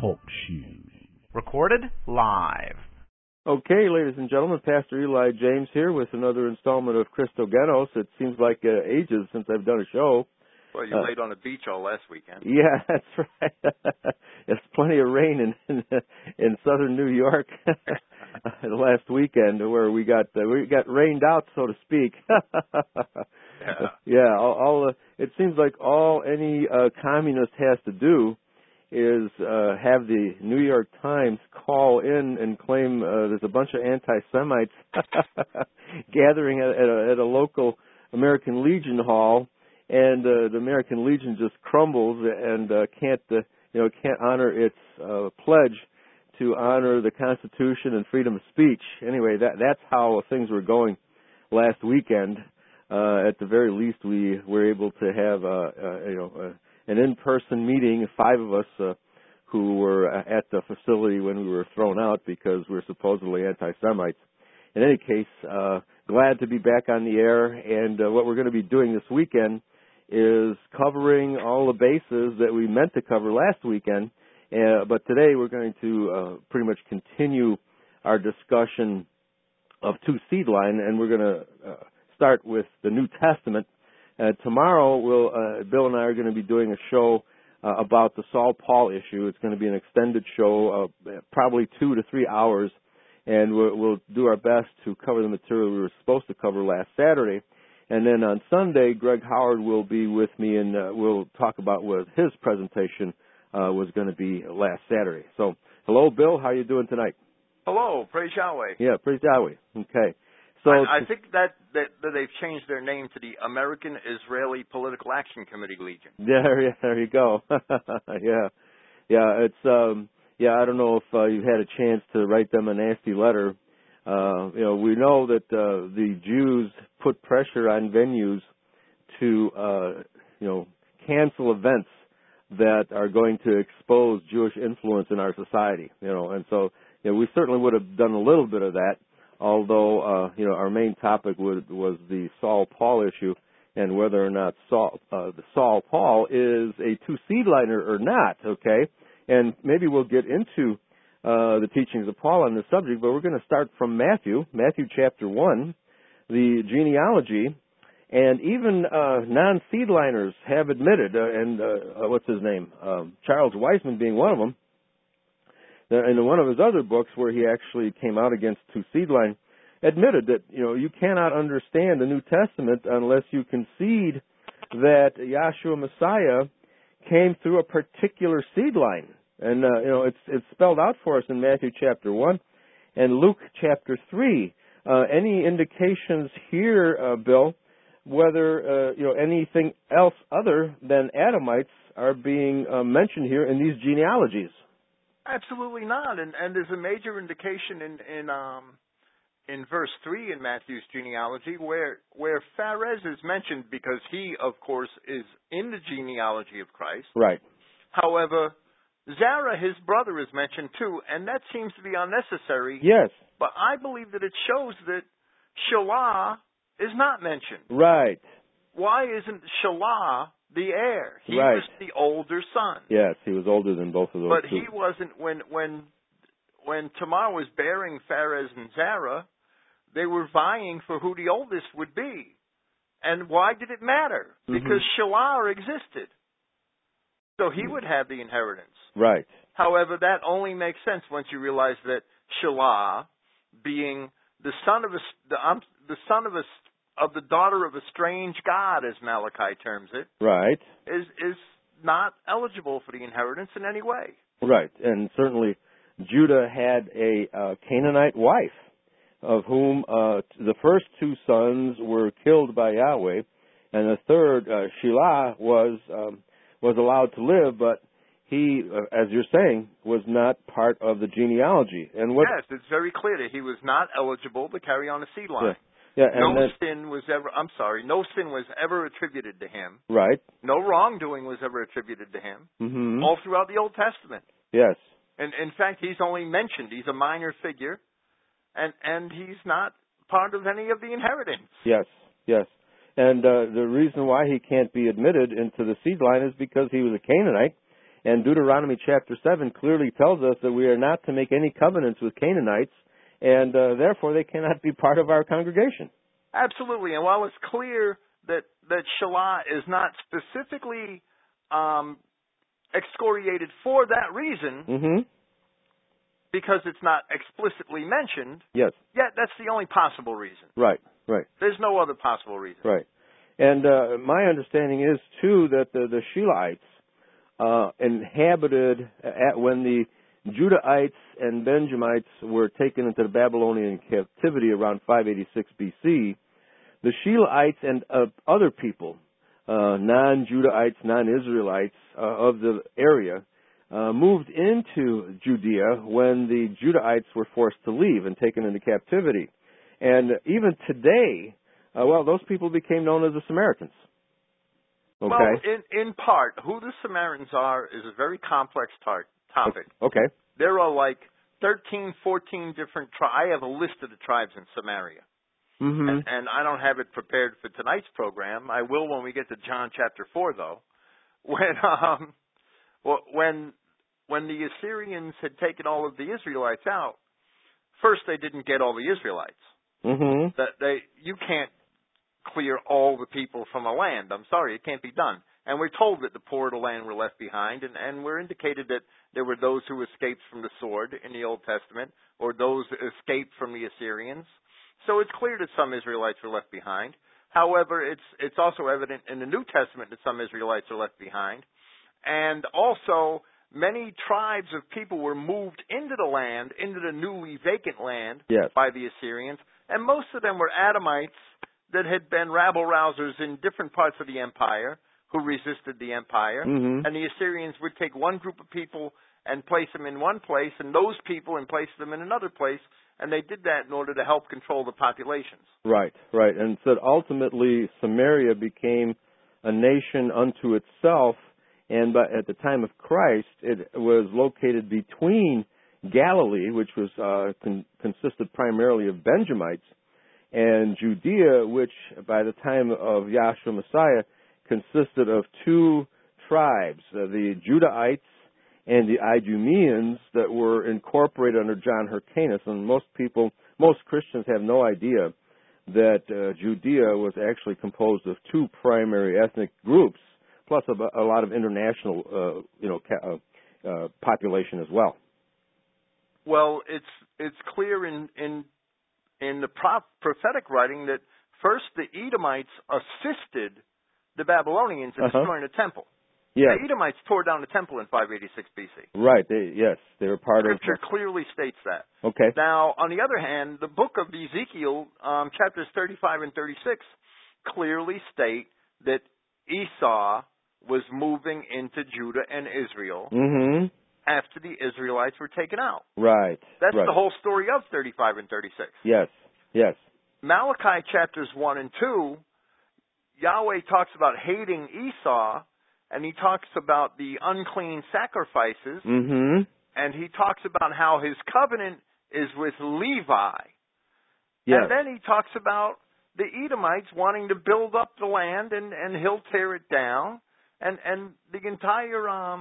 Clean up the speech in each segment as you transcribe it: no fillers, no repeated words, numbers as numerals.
Talk Shoe. Recorded live. Okay, ladies and gentlemen, Pastor Eli James here with another installment of Christogenos. It seems like ages since I've done a show. Well, you laid on the beach all last weekend. Yeah, that's right. There's plenty of rain in southern New York last weekend, where we got rained out, so to speak. Yeah. It seems like all any communist has to do is have the New York Times call in and claim there's a bunch of anti-Semites gathering at a local American Legion hall, and the American Legion just crumbles and can't honor its pledge to honor the Constitution and freedom of speech. Anyway, that's how things were going last weekend. At the very least, we were able to have an in-person meeting, 5 of us who were at the facility when we were thrown out because we're supposedly anti-Semites. In any case, glad to be back on the air, and what we're going to be doing this weekend is covering all the bases that we meant to cover last weekend, but today we're going to pretty much continue our discussion of two-seed line, and we're going to start with the New Testament. Tomorrow, Bill and I are going to be doing a show about the Saul-Paul issue. It's going to be an extended show, probably 2 to 3 hours, and we'll do our best to cover the material we were supposed to cover last Saturday. And then on Sunday, Greg Howard will be with me, and we'll talk about what his presentation was going to be last Saturday. So, hello, Bill. How are you doing tonight? Hello. Praise Yahweh. Yeah, praise Yahweh. Okay. So I think that they've changed their name to the American Israeli Political Action Committee Legion. Yeah, there you go. It's I don't know if you've had a chance to write them a nasty letter. We know that the Jews put pressure on venues to cancel events that are going to expose Jewish influence in our society. And so we certainly would have done a little bit of that. Although, our main topic was the Saul-Paul issue and whether or not the Saul-Paul is a two-seed liner or not, okay? And maybe we'll get into the teachings of Paul on this subject, but we're going to start from Matthew chapter 1, the genealogy, and even non-seed liners have admitted, what's his name? Charles Weisman being one of them, in one of his other books where he actually came out against two-seed line, admitted that, you cannot understand the New Testament unless you concede that Yahshua Messiah came through a particular seed line. And, it's spelled out for us in Matthew chapter 1 and Luke chapter 3. Any indications here, Bill, whether, anything else other than Adamites are being mentioned here in these genealogies? Absolutely not, and there's a major indication in verse 3 in Matthew's genealogy where Phares is mentioned because he, of course, is in the genealogy of Christ. Right. However, Zerah, his brother, is mentioned too, and that seems to be unnecessary. Yes. But I believe that it shows that Shelah is not mentioned. Right. Why isn't Shelah the heir? He right. was the older son. Yes, he was older than both of those But two. he wasn't, when Tamar was bearing Phares and Zerah, they were vying for who the oldest would be. And why did it matter? Because Shelah existed. So he would have the inheritance. Right. However, that only makes sense once you realize that Shelah, being the son of the daughter of a strange god, as Malachi terms it, right, is not eligible for the inheritance in any way. Right, and certainly Judah had a Canaanite wife, of whom the first 2 sons were killed by Yahweh, and the third, Shelah, was allowed to live, but he, as you're saying, was not part of the genealogy. And yes, it's very clear that he was not eligible to carry on a seed line. Yeah, no sin was ever attributed to him. Right. No wrongdoing was ever attributed to him. All throughout the Old Testament. Yes. And in fact, he's only mentioned. He's a minor figure, and he's not part of any of the inheritance. Yes. And the reason why he can't be admitted into the seed line is because he was a Canaanite, And Deuteronomy chapter 7 clearly tells us that we are not to make any covenants with Canaanites, and therefore they cannot be part of our congregation. Absolutely. And while it's clear that Shelah is not specifically excoriated for that reason, Mm-hmm. because it's not explicitly mentioned, Yes. yet that's the only possible reason. Right, right. There's no other possible reason. Right. And my understanding is, too, that the Shilaites inhabited when the Judahites and Benjamites were taken into the Babylonian captivity around 586 B.C., the Shilaites and other people, non-Judahites, non-Israelites of the area, moved into Judea when the Judahites were forced to leave and taken into captivity. And even today, those people became known as the Samaritans. Okay. Well, in part, who the Samaritans are is a very complex topic. Okay. There are like 13, 14 different tribes. I have a list of the tribes in Samaria. Mm-hmm. And I don't have it prepared for tonight's program. I will when we get to John chapter 4, though. When the Assyrians had taken all of the Israelites out, first they didn't get all the Israelites. Mm-hmm. You can't clear all the people from a land. I'm sorry, it can't be done. And we're told that the poor of the land were left behind, and we're indicated that there were those who escaped from the sword in the Old Testament, or those that escaped from the Assyrians. So it's clear that some Israelites were left behind. However, it's also evident in the New Testament that some Israelites are left behind. And also, many tribes of people were moved into the land, into the newly vacant land, Yes. by the Assyrians. And most of them were Adamites that had been rabble-rousers in different parts of the empire who resisted the empire. Mm-hmm. And the Assyrians would take one group of people and place them in one place, and those people and place them in another place. And they did that in order to help control the populations. Right, right. And so ultimately Samaria became a nation unto itself, and at the time of Christ, it was located between Galilee, which was consisted primarily of Benjamites, and Judea, which by the time of Yahshua Messiah consisted of two tribes, the Judahites and the Idumeans that were incorporated under John Hyrcanus. And most Christians have no idea that Judea was actually composed of two primary ethnic groups, plus a lot of international, population as well. Well, it's clear in the prophetic writing that first the Edomites assisted the Babylonians in destroying the temple. Yeah. The Edomites tore down the temple in 586 BC. Right. They were part Scripture of. clearly states that. Okay. Now, on the other hand, the book of Ezekiel, chapters 35 and 36, clearly state that Esau was moving into Judah and Israel after the Israelites were taken out. Right. That's right. the whole story of 35 and 36. Yes. Yes. Malachi chapters 1 and 2, Yahweh talks about hating Esau, and he talks about the unclean sacrifices, and he talks about how his covenant is with Levi. Yes. And then he talks about the Edomites wanting to build up the land, and he'll tear it down. And the entire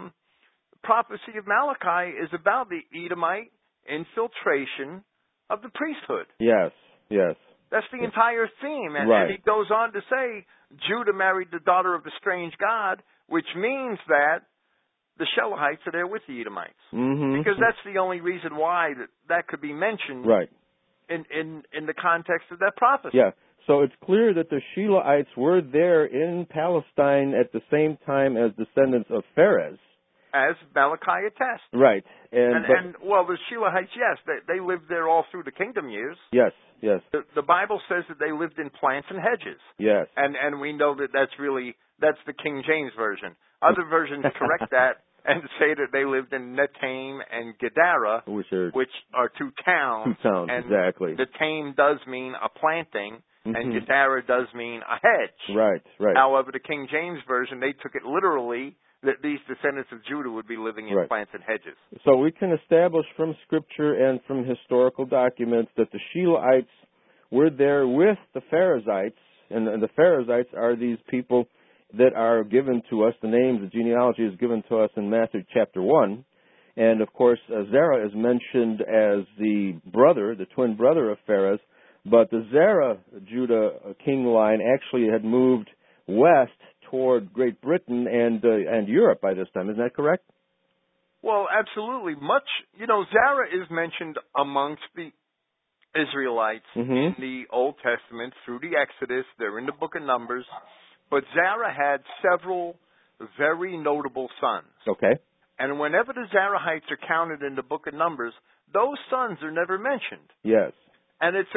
prophecy of Malachi is about the Edomite infiltration of the priesthood. Yes. Yes. That's the entire theme. And, right. and he goes on to say, Judah married the daughter of the strange god, which means that the Shelahites are there with the Edomites. Because that's the only reason why that could be mentioned right. in the context of that prophecy. Yeah. So it's clear that the Shilaites were there in Palestine at the same time as descendants of Pharez. As Malachi attests. Right. And the Shilaites, yes, they lived there all through the kingdom years. Yes, yes. The Bible says that they lived in plants and hedges. Yes. And we know that that's the King James Version. Other versions correct that and say that they lived in Netaim and Gadara, which are two towns. Two towns, and exactly. Netaim does mean a planting, and Gadara does mean a hedge. Right, right. However, the King James Version, they took it literally that these descendants of Judah would be living in plants and hedges. So we can establish from Scripture and from historical documents that the Shilaites were there with the Pharezites, and the Pharezites are these people that are given to us. The names, the genealogy is given to us in Matthew chapter 1. And, of course, Zerah is mentioned as the brother, the twin brother of Pharez. But the Zerah Judah king line actually had moved west toward Great Britain and Europe by this time. Isn't that correct? Well, absolutely. Zerah is mentioned amongst the Israelites in the Old Testament through the Exodus. They're in the book of Numbers. But Zerah had several very notable sons. Okay. And whenever the Zerahites are counted in the book of Numbers, those sons are never mentioned. Yes. And it's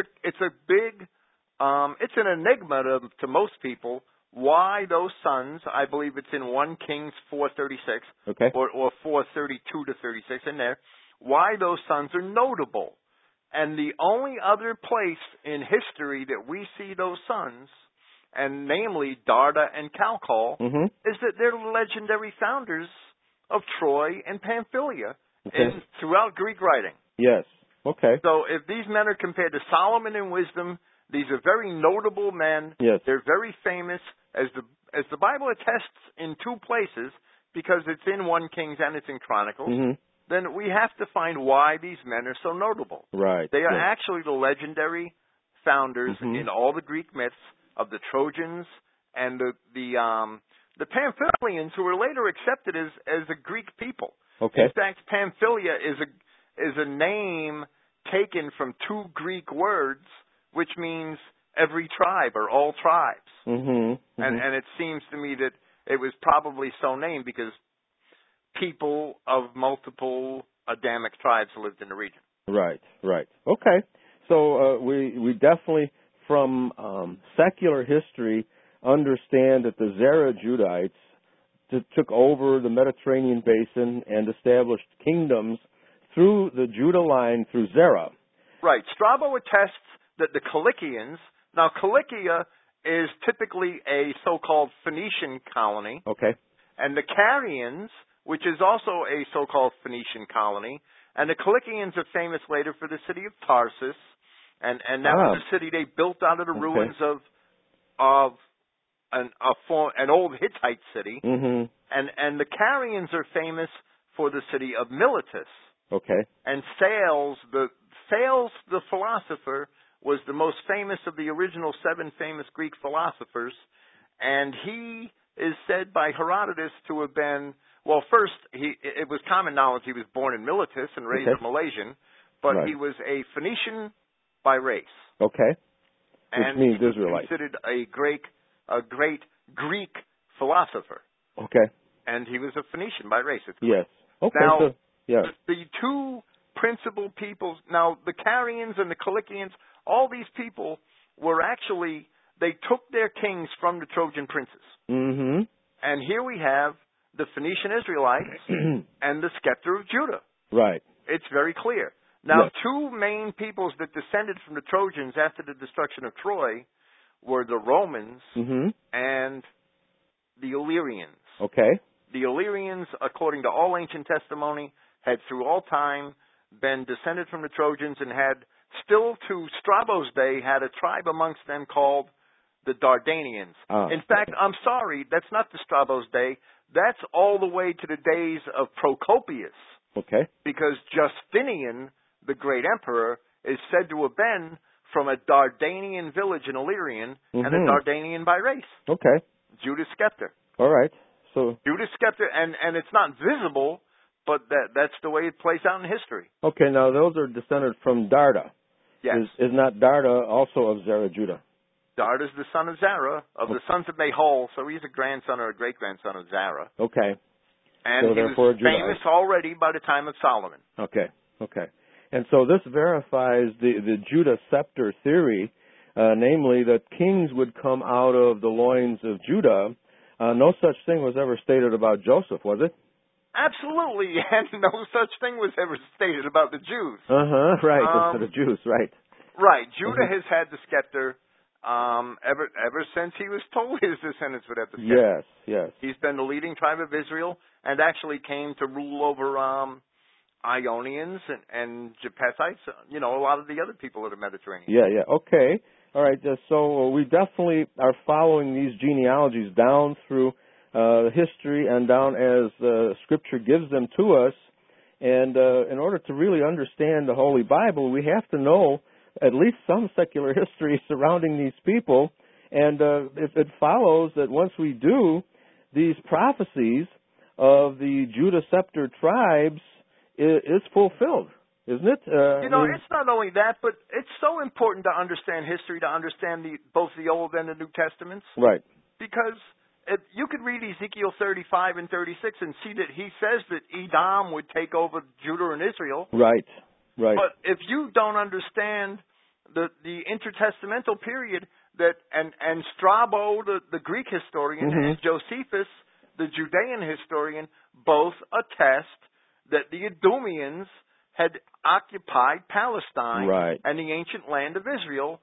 an enigma to most people why those sons, I believe it's in 1 Kings 4:36 okay. or 4:32 to 36 in there, why those sons are notable. And the only other place in history that we see those sons, and namely Darda and Calcol, is that they're legendary founders of Troy and Pamphylia throughout Greek writing. Yes. Okay. So if these men are compared to Solomon in wisdom, these are very notable men. Yes. They're very famous, as the Bible attests in 2 places, because it's in 1 Kings and it's in Chronicles. Then we have to find why these men are so notable. Right. They are actually the legendary founders in all the Greek myths of the Trojans and the Pamphylians, who were later accepted as a Greek people. Okay. In fact, Pamphylia is a name taken from 2 Greek words, which means every tribe or all tribes. And it seems to me that it was probably so named because people of multiple Adamic tribes lived in the region. Right. Okay. So we definitely, from secular history, understand that the Zerah Judahites took over the Mediterranean basin and established kingdoms through the Judah line through Zerah. Right. Strabo attests that the Cilicians, now Cilicia is typically a so-called Phoenician colony. Okay. And the Carians, which is also a so-called Phoenician colony, and the Cilicians are famous later for the city of Tarsus, and that was a city they built out of the ruins of an old Hittite city. And the Carians are famous for the city of Miletus. Okay. And Thales the philosopher was the most famous of the original 7 famous Greek philosophers, and he is said by Herodotus to have been, well, first, it was common knowledge he was born in Miletus and raised a Malaysian, but he was a Phoenician by race. Okay. And which means he was Israelite. considered a great Greek philosopher. Okay. And he was a Phoenician by race. Yes. Okay. Now, so, yes. the 2 principal peoples, now the Carians and the Cilicians, all these people were actually, they took their kings from the Trojan princes. And here we have the Phoenician Israelites and the scepter of Judah. Right. It's very clear. Now, 2 main peoples that descended from the Trojans after the destruction of Troy were the Romans and the Illyrians. Okay. The Illyrians, according to all ancient testimony, had through all time been descended from the Trojans and had, still to Strabo's day, had a tribe amongst them called the Dardanians. In fact, I'm sorry, that's not the Strabo's day. That's all the way to the days of Procopius. Okay. Because Justinian, the great emperor, is said to have been from a Dardanian village in Illyrian and a Dardanian by race. Okay. Judas Scepter. All right. So Judas Scepter, and it's not visible, but that's the way it plays out in history. Okay, now those are descended from Darda. Yes. Is not Darda also of Zerah Judah? Darda is the son of Zerah, of the sons of Mahol, so he's a grandson or a great-grandson of Zerah. Okay. And so he was famous already by the time of Solomon. Okay. And so this verifies the Judah scepter theory, namely that kings would come out of the loins of Judah. No such thing was ever stated about Joseph, was it? Absolutely, and no such thing was ever stated about the Jews. Right, the Jews, right. Right, Judah has had the scepter ever since he was told his descendants would have the scepter. Yes. He's been the leading tribe of Israel and actually came to rule over Ionians and Japhethites, a lot of the other people of the Mediterranean. Yeah. Okay. All right. So we definitely are following these genealogies down through history and down as Scripture gives them to us. And in order to really understand the Holy Bible, we have to know at least some secular history surrounding these people. And if it follows that once we do, these prophecies of the Judah scepter tribes is fulfilled, isn't it? It's not only that, but it's so important to understand history, to understand both the Old and the New Testaments. Right. Because you could read Ezekiel 35 and 36 and see that he says that Edom would take over Judah and Israel. Right. Right. But if you don't understand the intertestamental period, and Strabo, the Greek historian, and Josephus, the Judean historian, both attest that the Edomians had occupied Palestine and the ancient land of Israel,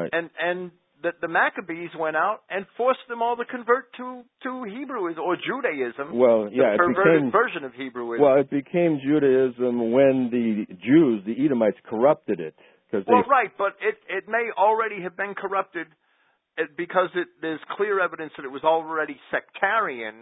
and that the Maccabees went out and forced them all to convert to Hebrewism or Judaism. Well, yeah, the perverted version of Hebrewism. Well, it became Judaism when the Jews, the Edomites, corrupted it. Right, but it may already have been corrupted because there's clear evidence that it was already sectarian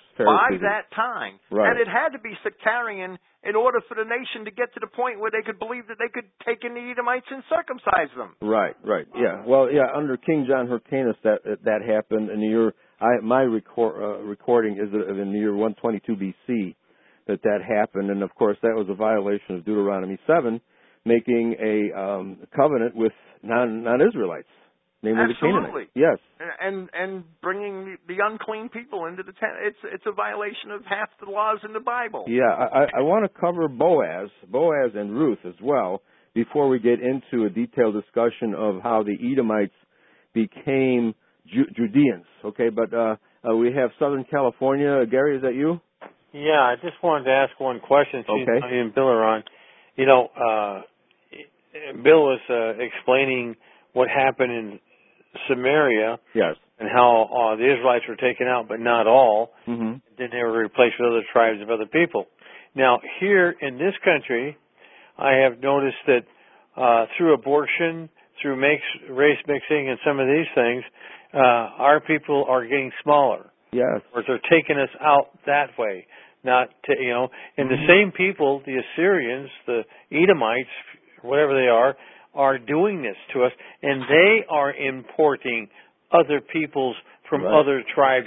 by that time. Right. And it had to be sectarian in order for the nation to get to the point where they could believe that they could take in the Edomites and circumcise them. Right, yeah. Well, yeah, under King John Hyrcanus that happened in the year, my recording is in the year 122 BC that happened, and of course that was a violation of Deuteronomy 7, making a covenant with non-Israelites. Namely Absolutely. The Canaanites. Yes. And bringing the unclean people into the tent. It's a violation of half the laws in the Bible. Yeah, I want to cover Boaz and Ruth as well before we get into a detailed discussion of how the Edomites became Judeans. Okay, but we have Southern California. Gary, is that you? Yeah, I just wanted to ask one question. Okay. Me and Bill are on. Bill was explaining what happened in Samaria, yes, and how the Israelites were taken out, but not all. Mm-hmm. Then they were replaced with other tribes of other people. Now, here in this country, I have noticed that through abortion, through race mixing, and some of these things, our people are getting smaller. Yes, or they're taking us out that way. And the same people, the Assyrians, the Edomites, whatever they are doing this to us, and they are importing other peoples from other tribes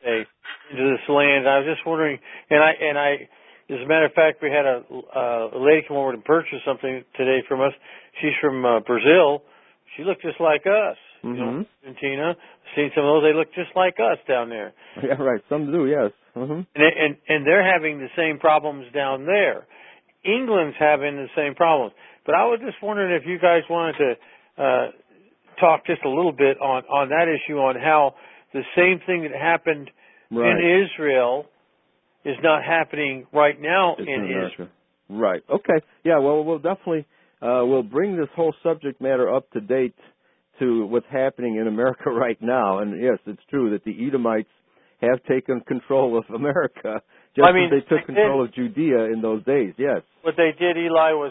into this land. I was just wondering, and I, as a matter of fact, we had a lady come over to purchase something today from us. She's from Brazil. She looked just like us. Argentina. Seen some of those. They look just like us down there. Yeah, right. Some do, yes. Mm-hmm. And they're having the same problems down there. England's having the same problems. But I was just wondering if you guys wanted to talk just a little bit on that issue, on how the same thing that happened in Israel is not happening right now in Israel. Right. Okay. Yeah, well, we'll definitely we'll bring this whole subject matter up to date to what's happening in America right now. And yes, it's true that the Edomites have taken control of America, just as they took control of Judea in those days, yes. What they did, Eli, was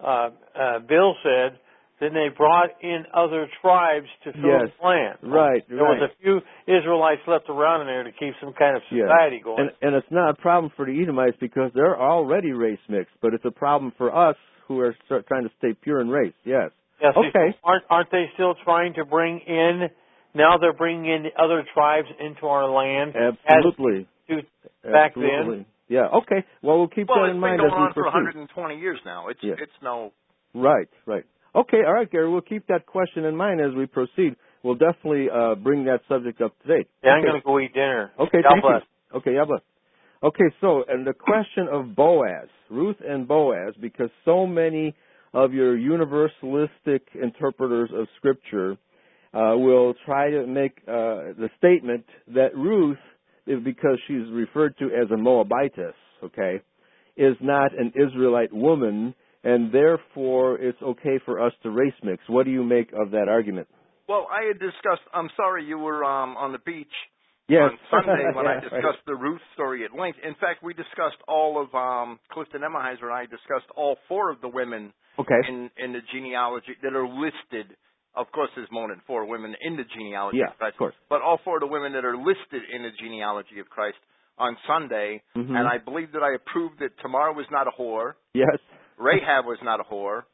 Bill said, then they brought in other tribes to fill the land. Right, There was a few Israelites left around in there to keep some kind of society going. And it's not a problem for the Edomites because they're already race mixed, but it's a problem for us who are trying to stay pure in race, yes. Yes, okay. Aren't they still trying to bring in, now they're bringing in the other tribes into our land? Absolutely. Back then? Yeah, okay. Well, we'll keep that in mind as we proceed. It's been going on for 120 years now. It's no... Right. Okay, all right, Gary, we'll keep that question in mind as we proceed. We'll definitely bring that subject up to date. Yeah, I'm going to go eat dinner. Okay, thank you. Okay, God bless. Okay, so, and the question of Boaz, Ruth and Boaz, because so many of your universalistic interpreters of Scripture will try to make the statement that Ruth, because she's referred to as a Moabitess, okay, is not an Israelite woman, and therefore it's okay for us to race mix. What do you make of that argument? Well, I had discussed, I'm sorry you were on the beach on Sunday when I discussed the Ruth story at length. In fact, we discussed all of, Clifton Emmeheiser and I discussed all four of the women in the genealogy that are listed of course, there's more than 4 women in the genealogy Yeah, of Christ, of course. but all 4 of the women that are listed in the genealogy of Christ on Sunday, Mm-hmm. and I believe that I approved that Tamar was not a whore, Yes. Rahab was not a whore,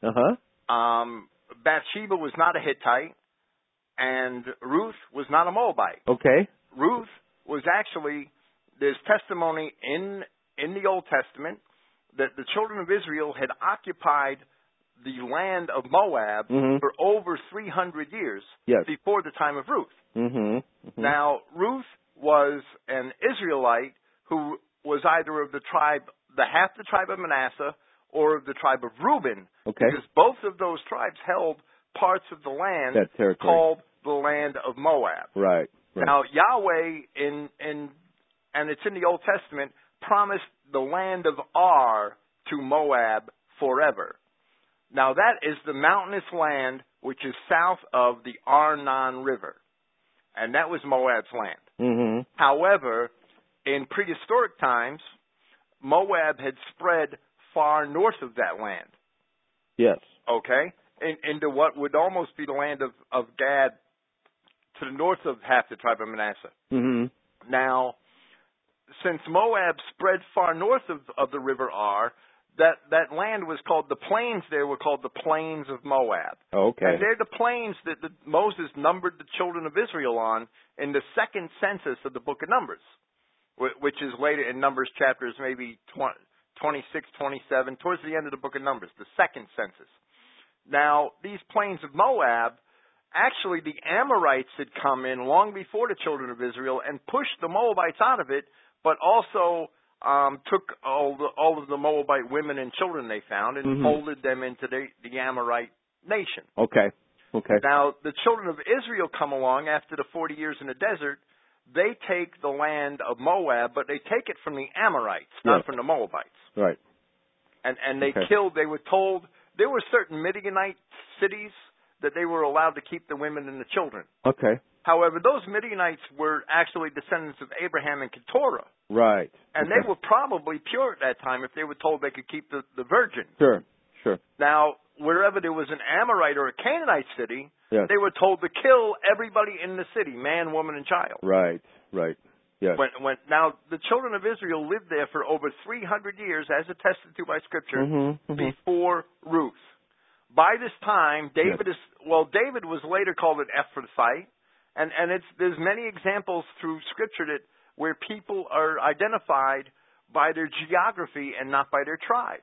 Bathsheba was not a Hittite, and Ruth was not a Moabite. Okay. Ruth was actually, there's testimony in the Old Testament that the children of Israel had occupied the land of Moab for over 300 years before the time of Ruth. Mm-hmm. Now, Ruth was an Israelite who was either of the tribe, half the tribe of Manasseh, or of the tribe of Reuben, because both of those tribes held parts of the land called the land of Moab. Right. Now, Yahweh, and it's in the Old Testament, promised the land of Ar to Moab forever. Now, that is the mountainous land which is south of the Arnon River, and that was Moab's land. Mm-hmm. However, in prehistoric times, Moab had spread far north of that land. Yes. Okay? Into what would almost be the land of Gad, to the north of half the tribe of Manasseh. Mm-hmm. Now, since Moab spread far north of the river Ar, that land was called, the plains there were called the plains of Moab. Okay. And they're the plains that Moses numbered the children of Israel on in the second census of the book of Numbers, which is later in Numbers chapters maybe 26, 27, towards the end of the book of Numbers, the second census. Now, these plains of Moab, actually the Amorites had come in long before the children of Israel and pushed the Moabites out of it, but also took all of the Moabite women and children they found and folded them into the Amorite nation. Okay. Now, the children of Israel come along after the 40 years in the desert. They take the land of Moab, but they take it from the Amorites, not from the Moabites. Right. And they killed, they were told, there were certain Midianite cities that they were allowed to keep the women and the children. Okay. However, those Midianites were actually descendants of Abraham and Keturah. Right. And they were probably pure at that time if they were told they could keep the virgin. Sure. Now, wherever there was an Amorite or a Canaanite city, yes, they were told to kill everybody in the city, man, woman, and child. Right. Yes. Now, the children of Israel lived there for over 300 years, as attested to by Scripture, before Ruth. By this time, David David was later called an Ephrathite, and there's many examples through Scripture where people are identified by their geography and not by their tribe.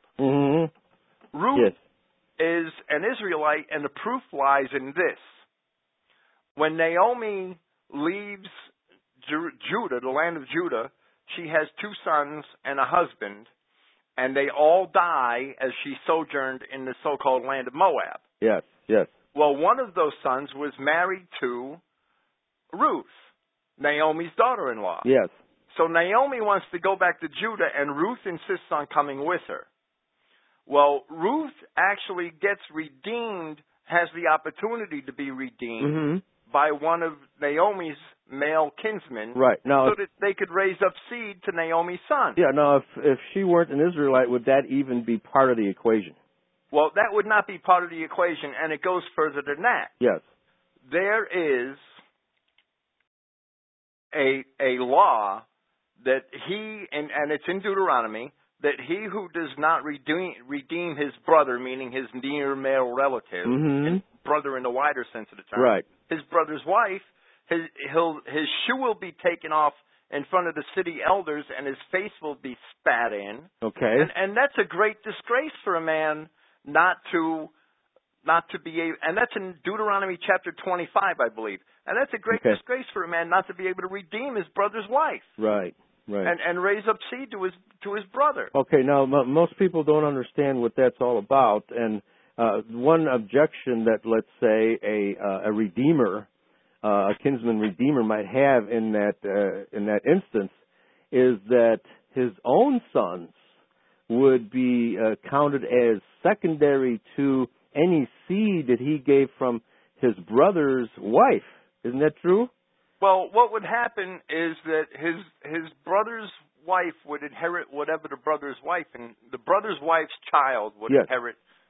Ruth is an Israelite, and the proof lies in this. When Naomi leaves Judah, the land of Judah, she has 2 sons and a husband, and they all die as she sojourned in the so-called land of Moab. Yes. Well, one of those sons was married to Ruth, Naomi's daughter-in-law. Yes. So Naomi wants to go back to Judah, and Ruth insists on coming with her. Well, Ruth actually gets redeemed, has the opportunity to be redeemed by one of Naomi's male kinsmen, right. Now, so that they could raise up seed to Naomi's son. Yeah, now if she weren't an Israelite, would that even be part of the equation? Well, that would not be part of the equation, and it goes further than that. Yes. There is a law that and it's in Deuteronomy, that he who does not redeem his brother, meaning his near male relative, his brother in the wider sense of the term, right, his brother's wife, his shoe will be taken off in front of the city elders, and his face will be spat in. Okay. And that's a great disgrace for a man not to be able, and that's in Deuteronomy chapter 25, I believe. And that's a great disgrace for a man not to be able to redeem his brother's wife. Right. And raise up seed to his brother. Okay, now most people don't understand what that's all about, and one objection that, let's say, a redeemer, a kinsman redeemer might have in that instance is that his own sons would be counted as secondary to any seed that he gave from his brother's wife. Isn't that true? Well, what would happen is that his brother's wife would inherit whatever the brother's wife, and the brother's wife's child would inherit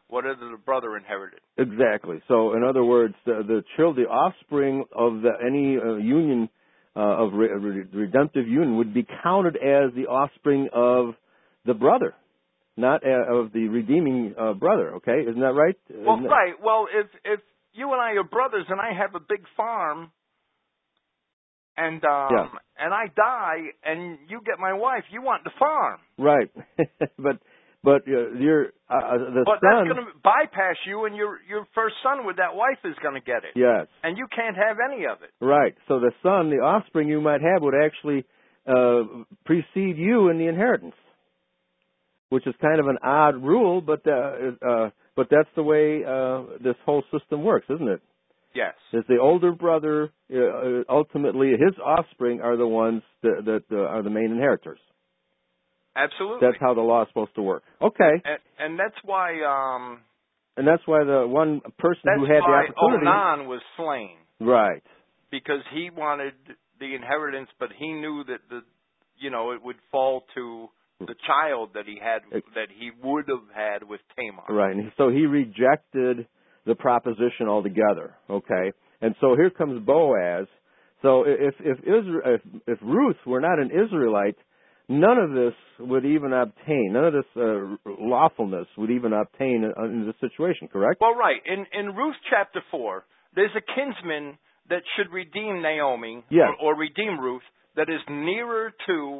whatever the brother inherited. Exactly. So, in other words, the offspring of any union of redemptive union would be counted as the offspring of the brother, not of the redeeming brother. Okay, isn't that right? Well, right. Well, if you and I are brothers, and I have a big farm, and and I die, and you get my wife, you want the farm, right? But you're the but son. That's going to bypass you, and your first son with that wife is going to get it. Yes. And you can't have any of it. Right. So the son, the offspring you might have, would actually precede you in the inheritance, which is kind of an odd rule, but that's the way this whole system works, isn't it? Yes. It's the older brother. Ultimately, his offspring are the ones that are the main inheritors. Absolutely. That's how the law is supposed to work. Okay. And that's why. And that's why the one person who had the opportunity. Onan was slain. Right. Because he wanted the inheritance, but he knew that it would fall to the child that he had, that he would have had with Tamar. Right. And so he rejected the proposition altogether. Okay. And so here comes Boaz. So if Ruth were not an Israelite, none of this would even obtain. None of this lawfulness would even obtain in this situation, correct? Well, right. In Ruth chapter 4, there's a kinsman that should redeem Naomi, yes. or redeem Ruth, that is nearer to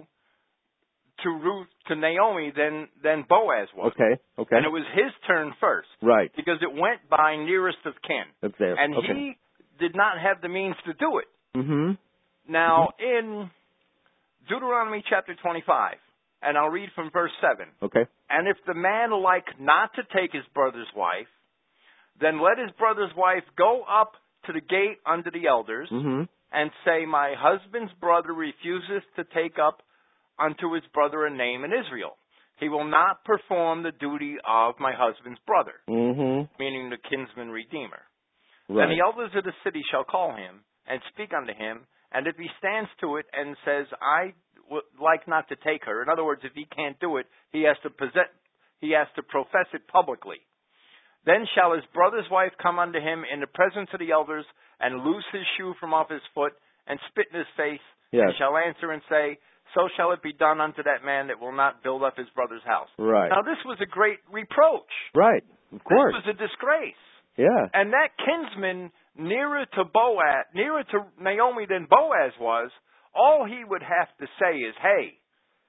Naomi than Boaz was. Okay. And it was his turn first. Right. Because it went by nearest of kin. Exactly. And he did not have the means to do it. Mm-hmm. Now, in Deuteronomy chapter 25, and I'll read from verse 7. Okay. And if the man like not to take his brother's wife, then let his brother's wife go up to the gate unto the elders, and say, my husband's brother refuseth to take up unto his brother a name in Israel. He will not perform the duty of my husband's brother, meaning the kinsman redeemer. Right. And the elders of the city shall call him, and speak unto him, and if he stands to it and says, I would like not to take her, in other words, if he can't do it, he has to profess it publicly. Then shall his brother's wife come unto him in the presence of the elders, and loose his shoe from off his foot, and spit in his face, and shall answer and say, so shall it be done unto that man that will not build up his brother's house. Right. Now this was a great reproach. Right. Of course. This was a disgrace. Yeah. And that kinsman nearer to Naomi than Boaz was, all he would have to say is, hey,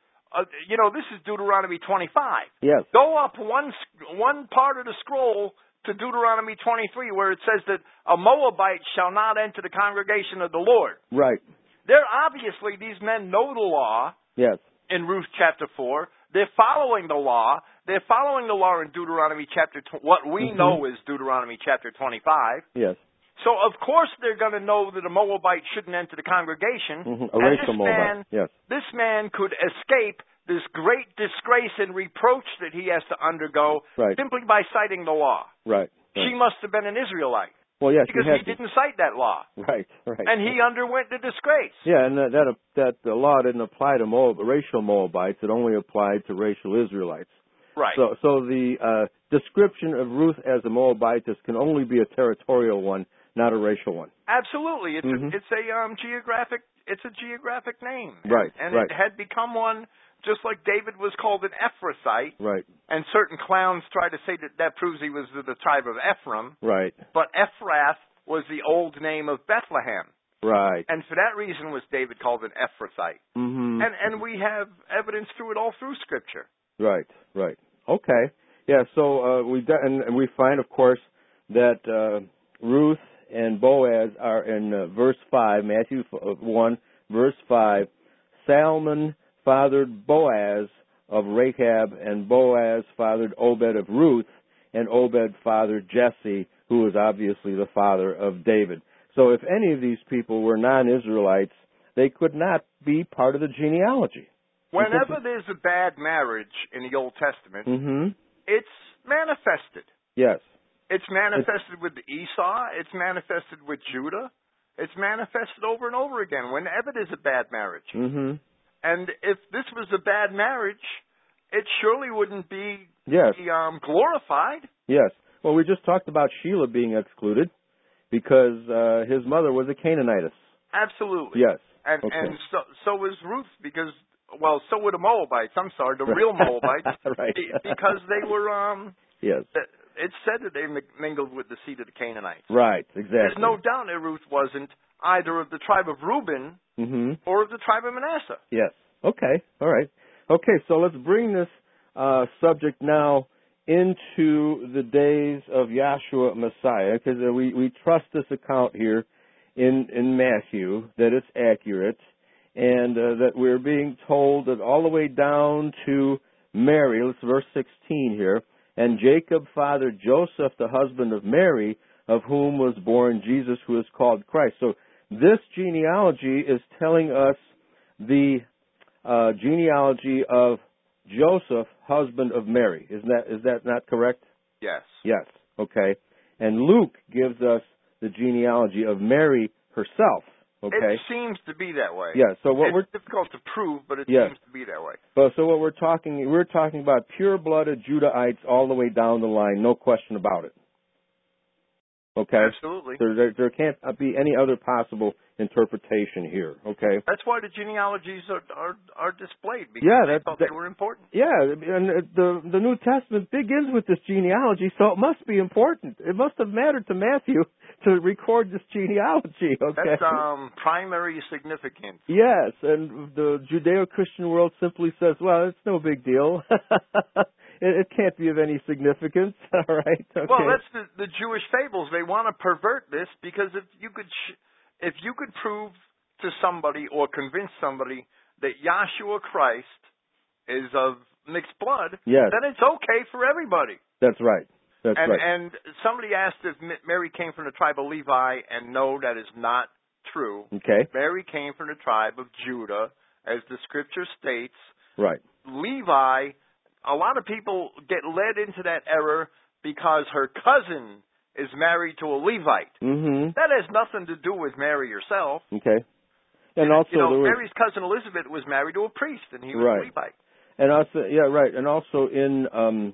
this is Deuteronomy 25. Yes. Go up one part of the scroll to Deuteronomy 23, where it says that a Moabite shall not enter the congregation of the Lord. Right. Obviously, these men know the law. Yes. In Ruth chapter 4. They're following the law. They're following the law in Deuteronomy chapter, what we know is Deuteronomy chapter 25. Yes. So, of course, they're going to know that a Moabite shouldn't enter the congregation. A racial Moabite. Yes. This man could escape this great disgrace and reproach that he has to undergo simply by citing the law. Right. She must have been an Israelite. Well, yes, because he didn't cite that law. Right. And he underwent the disgrace. Yeah, and that the law didn't apply to racial Moabites. It only applied to racial Israelites. Right. So the description of Ruth as a Moabitess can only be a territorial one, not a racial one. Absolutely. It's a geographic name. Right. And it had become one, just like David was called an Ephrathite. Right. And certain clowns try to say that proves he was of the tribe of Ephraim. Right. But Ephrath was the old name of Bethlehem. Right. And for that reason was David called an Ephrathite. And we have evidence through it all through Scripture. Right. Okay. Yeah, so we find, of course, that Ruth and Boaz are in verse 5, Matthew 1, verse 5. Salmon fathered Boaz of Rahab, and Boaz fathered Obed of Ruth, and Obed fathered Jesse, who was obviously the father of David. So if any of these people were non-Israelites, they could not be part of the genealogy. Whenever there's a bad marriage in the Old Testament, it's manifested. Yes. It's manifested with Esau. It's manifested with Judah. It's manifested over and over again whenever there's a bad marriage. And if this was a bad marriage, it surely wouldn't be glorified. Yes. Well, we just talked about Sheila being excluded because his mother was a Canaanitess. Absolutely. Yes. And Okay. and so was Ruth because, well, so were the Moabites. I'm sorry, the real Moabites. Right. Because they were Yes. It's said that they mingled with the seed of the Canaanites. Right. Exactly. There's no doubt that Ruth wasn't either of the tribe of Reuben or of the tribe of Manasseh. Yes. Okay. All right. Okay. So let's bring this subject now into the days of Yahshua Messiah, because we trust this account here in Matthew that it's accurate, and that we're being told that all the way down to Mary. Let's verse 16 here. And Jacob fathered Joseph, the husband of Mary, of whom was born Jesus, who is called Christ. So this genealogy is telling us the genealogy of Joseph, husband of Mary. Is that not correct? Yes. Yes. Okay. And Luke gives us the genealogy of Mary herself. Okay. It seems to be that way. Yeah. So what it's difficult to prove, but it yes. seems to be that way. So what we're talking about pure-blooded Judahites all the way down the line, no question about it. Okay. Absolutely. There can't be any other possible interpretation here. Okay. That's why the genealogies are displayed, because yeah, they thought they were important. Yeah, and the New Testament begins with this genealogy, so it must be important. It must have mattered to Matthew to record this genealogy. Okay. That's primary significance. Yes, and the Judeo-Christian world simply says, well, it's no big deal. It can't be of any significance. All right. Okay. Well, that's the Jewish fables. They want to pervert this because if you could prove to somebody or convince somebody that Yahshua Christ is of mixed blood, yes. then it's okay for everybody. That's right. That's right. And somebody asked if Mary came from the tribe of Levi, and no, that is not true. Okay. Mary came from the tribe of Judah, as the scripture states. Right. Levi, a lot of people get led into that error because her cousin is married to a Levite. Mm-hmm. That has nothing to do with Mary herself. Okay. And also, Mary's cousin Elizabeth was married to a priest, and he was a Levite. And also, yeah, right. And also in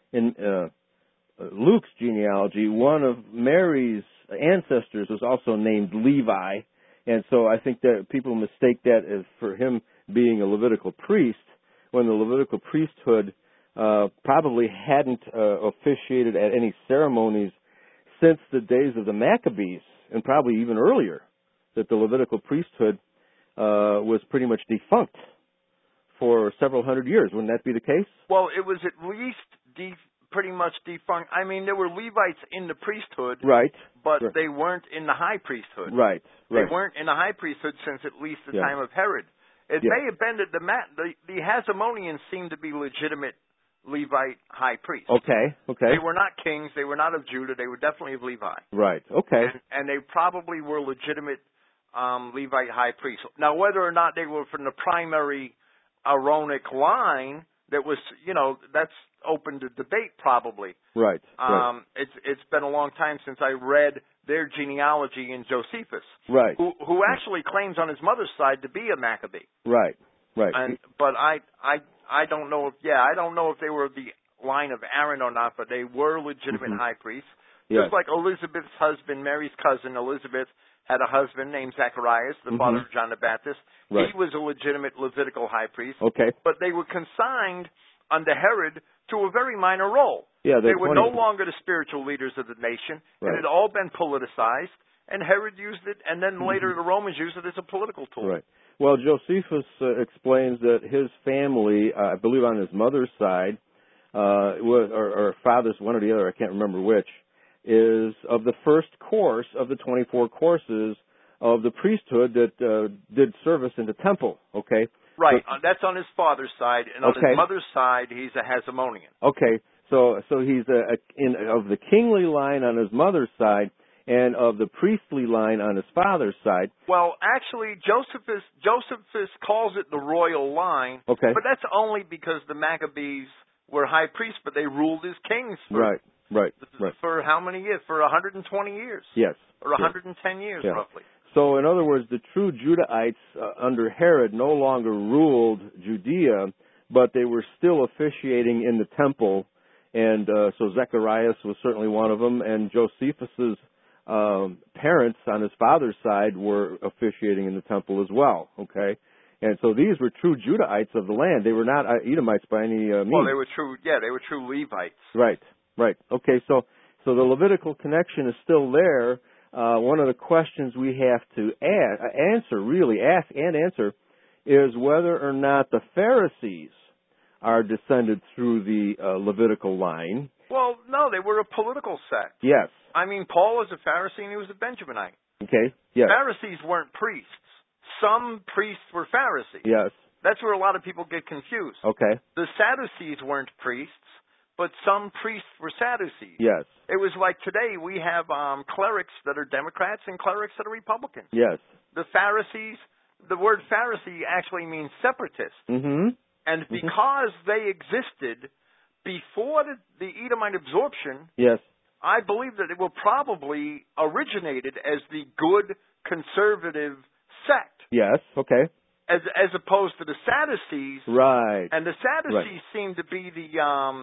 Luke's genealogy, one of Mary's ancestors was also named Levi, and so I think that people mistake that as for him being a Levitical priest, when the Levitical priesthood probably hadn't officiated at any ceremonies since the days of the Maccabees, and probably even earlier, that the Levitical priesthood was pretty much defunct for several hundred years. Wouldn't that be the case? Well, it was at least pretty much defunct. I mean, there were Levites in the priesthood, right? But they weren't in the high priesthood. Right. They weren't in the high priesthood since at least the time of Herod. It may have been that the Hasmoneans seemed to be legitimate Levite high priests. Okay. They were not kings. They were not of Judah. They were definitely of Levi. Right. Okay. And they probably were legitimate Levite high priests. Now, whether or not they were from the primary Aaronic line, that was, that's open to debate probably. Right. It's been a long time since I read their genealogy in Josephus. Right. Who actually claims on his mother's side to be a Maccabee. Right. But I don't know if they were the line of Aaron or not, but they were legitimate high priests. Just like Elizabeth's husband, Mary's cousin Elizabeth, had a husband named Zacharias, the father of John the Baptist. He was a legitimate Levitical high priest. Okay. But they were consigned under Herod to a very minor role. Yeah, they were no longer the spiritual leaders of the nation. Right. It had all been politicized, and Herod used it, and then later the Romans used it as a political tool. Right. Well, Josephus explains that his family, I believe on his mother's side, or father's, one or the other, I can't remember which, is of the first course of the 24 courses of the priesthood that did service in the temple. Okay. Right. That's on his father's side, and on his mother's side, he's a Hasmonean. Okay. So he's of the kingly line on his mother's side, and of the priestly line on his father's side. Well, actually, Josephus calls it the royal line. Okay. But that's only because the Maccabees were high priests, but they ruled as kings. Right. For how many years? For 120 years. Yes. Or 110 years, roughly. So, in other words, the true Judahites under Herod no longer ruled Judea, but they were still officiating in the temple And so Zacharias was certainly one of them, and Josephus's parents on his father's side were officiating in the temple as well, okay? And so these were true Judahites of the land. They were not Edomites by any means. Well, they were true Levites. Right. Okay, so the Levitical connection is still there. One of the questions we have to ask and answer, is whether or not the Pharisees are descended through the Levitical line. Well, no, they were a political sect. Yes. I mean, Paul was a Pharisee and he was a Benjaminite. Okay, yes. Pharisees weren't priests. Some priests were Pharisees. Yes. That's where a lot of people get confused. Okay. The Sadducees weren't priests, but some priests were Sadducees. Yes. It was like today we have clerics that are Democrats and clerics that are Republicans. Yes. The Pharisees, the word Pharisee actually means separatist. Mm-hmm. And because they existed before the Edomite absorption, yes, I believe that it will probably originated as the good conservative sect. Yes, okay. As opposed to the Sadducees. Right. And the Sadducees seem to be they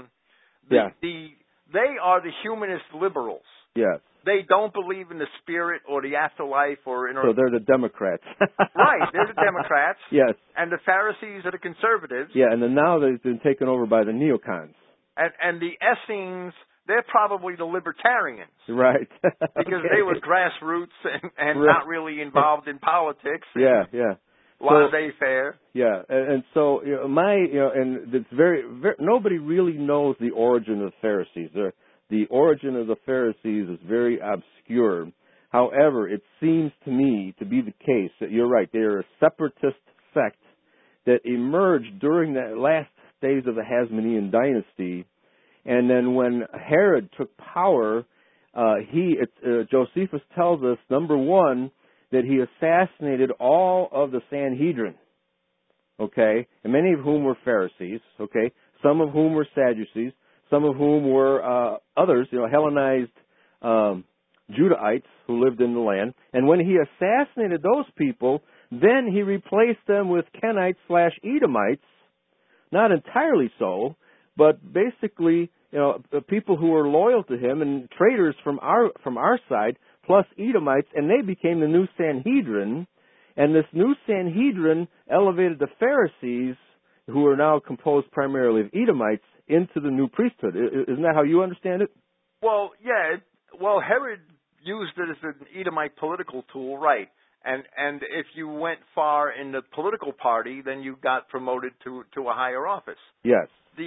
are the humanist liberals. Yes. They don't believe in the spirit or the afterlife or in. So they're the Democrats. Right, they're the Democrats. Yes. And the Pharisees are the conservatives. Yeah, and then now they've been taken over by the neocons. And the Essenes, they're probably the libertarians. Right. Because they were grassroots and not really involved in politics. Yeah. Laissez-faire. Yeah, and so and it's very nobody really knows the origin of the Pharisees. The origin of the Pharisees is very obscure. However, it seems to me to be the case that you're right. They are a separatist sect that emerged during the last days of the Hasmonean dynasty, and then when Herod took power, Josephus tells us, number one, that he assassinated all of the Sanhedrin, okay, and many of whom were Pharisees, okay, some of whom were Sadducees, some of whom were others, Hellenized Judahites who lived in the land. And when he assassinated those people, then he replaced them with Kenites/Edomites, not entirely so, but basically, people who were loyal to him and traitors from our side, plus Edomites, and they became the new Sanhedrin. And this new Sanhedrin elevated the Pharisees, who are now composed primarily of Edomites, into the new priesthood. Isn't that how you understand it? Well, yeah. Well, Herod used it as an Edomite political tool, right? And if you went far in the political party, then you got promoted to a higher office. Yes.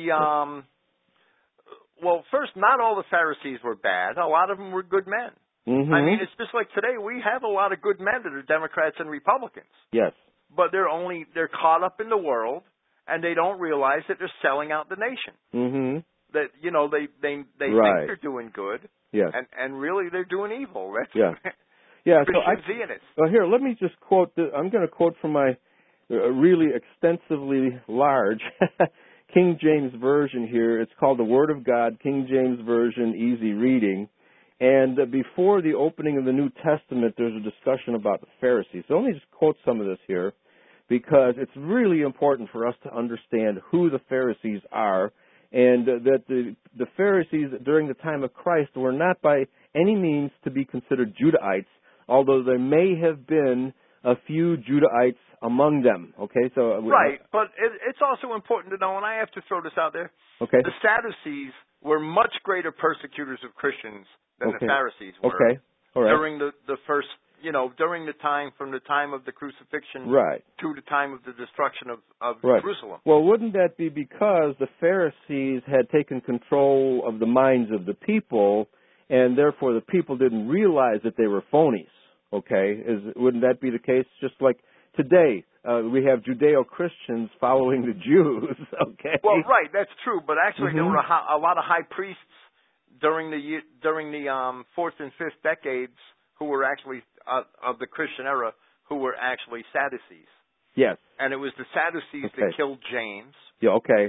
Well, first, not all the Pharisees were bad. A lot of them were good men. Mm-hmm. I mean, it's just like today we have a lot of good men that are Democrats and Republicans. Yes. But they're caught up in the world, and they don't realize that they're selling out the nation. Mm-hmm. That they think they're doing good. Yes. And really they're doing evil. That's Yeah. Christian Zionists. Well, here, let me just quote. I'm going to quote from my really extensively large King James Version here. It's called the Word of God, King James Version, easy reading. And before the opening of the New Testament, there's a discussion about the Pharisees. So let me just quote some of this here, because it's really important for us to understand who the Pharisees are, and that the Pharisees during the time of Christ were not by any means to be considered Judahites, although there may have been a few Judahites among them. Okay, so right, but it's also important to know, and I have to throw this out there. Okay, the Sadducees were much greater persecutors of Christians than the Pharisees were. Okay, all right. During the first, during the time from the time of the crucifixion, right, to the time of the destruction of right. Jerusalem. Well, wouldn't that be because the Pharisees had taken control of the minds of the people, and therefore the people didn't realize that they were phonies? Okay, wouldn't that be the case? Just like today, we have Judeo-Christians following the Jews. Okay. Well, right, that's true. But actually, there were a lot of high priests during the 4th and 5th decades who were actually of the Christian era who were actually Sadducees. Yes. And it was the Sadducees that killed James. Yeah. Okay.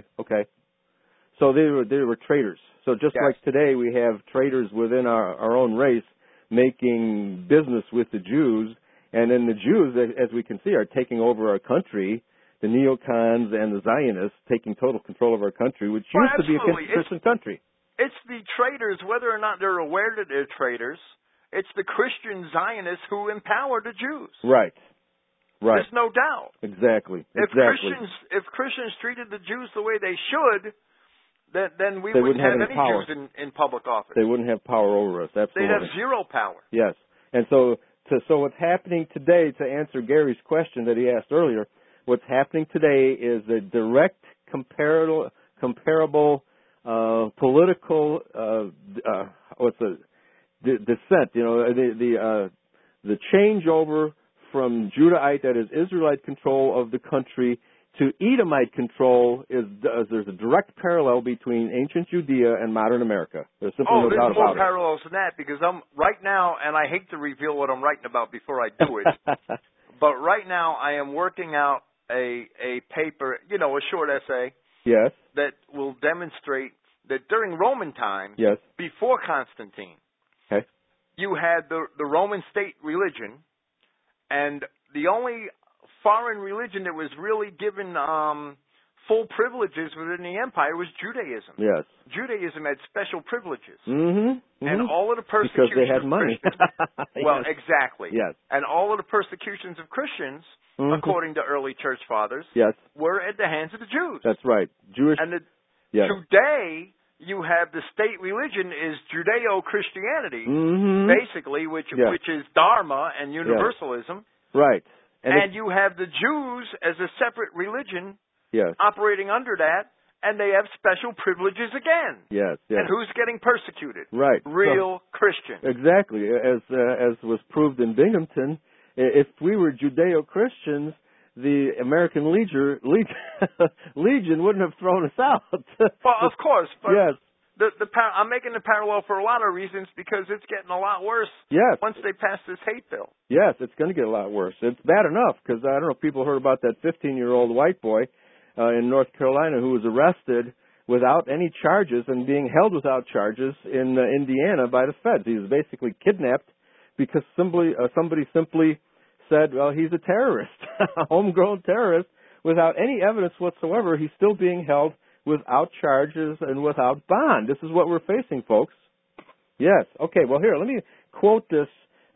So they were traitors. So just like today, we have traitors within our own race making business with the Jews, and then the Jews, as we can see, are taking over our country. The neocons and the Zionists taking total control of our country, which used to be a Christian country. It's the traitors, whether or not they're aware that they're traitors. It's the Christian Zionists who empower the Jews. Right. Right. There's no doubt. Exactly. If Christians treated the Jews the way they should, then we wouldn't have any power. Jews in public office. They wouldn't have power over us. Absolutely. They'd have zero power. Yes. And so what's happening today, to answer Gary's question that he asked earlier, what's happening today is a direct comparable political descent. You know, the changeover from Judahite, that is Israelite control of the country, to Edomite control there's a direct parallel between ancient Judea and modern America. There's simply no doubt about it. There's more parallels than that, because I'm right now, and I hate to reveal what I'm writing about before I do it, but right now I am working out a paper, you know, a short essay. Yes. That will demonstrate that during Roman times, yes, before Constantine, okay, you had the Roman state religion, and the only foreign religion that was really given full privileges within the empire was Judaism. Yes. Judaism had special privileges. Mm-hmm. Mm-hmm. And all of the persecutions because they had money. well, yes. exactly. Yes. And all of the persecutions of Christians, according to early church fathers, yes, were at the hands of the Jews. That's right. Jewish. And yes. Today, you have the state religion is Judeo-Christianity, basically, which is Dharma and Universalism. Right. And you have the Jews as a separate religion operating under that, and they have special privileges again. Yes, yes. And who's getting persecuted? Right. Real Christians. Exactly. As was proved in Binghamton, if we were Judeo-Christians, the American Legion wouldn't have thrown us out. Well, of course. But yes. I'm making the parallel for a lot of reasons, because it's getting a lot worse once they pass this hate bill. Yes, it's going to get a lot worse. It's bad enough, because I don't know if people heard about that 15-year-old white boy in North Carolina who was arrested without any charges and being held without charges in Indiana by the feds. He was basically kidnapped because somebody simply said, well, he's a terrorist, a homegrown terrorist, without any evidence whatsoever. He's still being held without charges and without bond. This is what we're facing, folks. Yes. Okay, well, here, let me quote this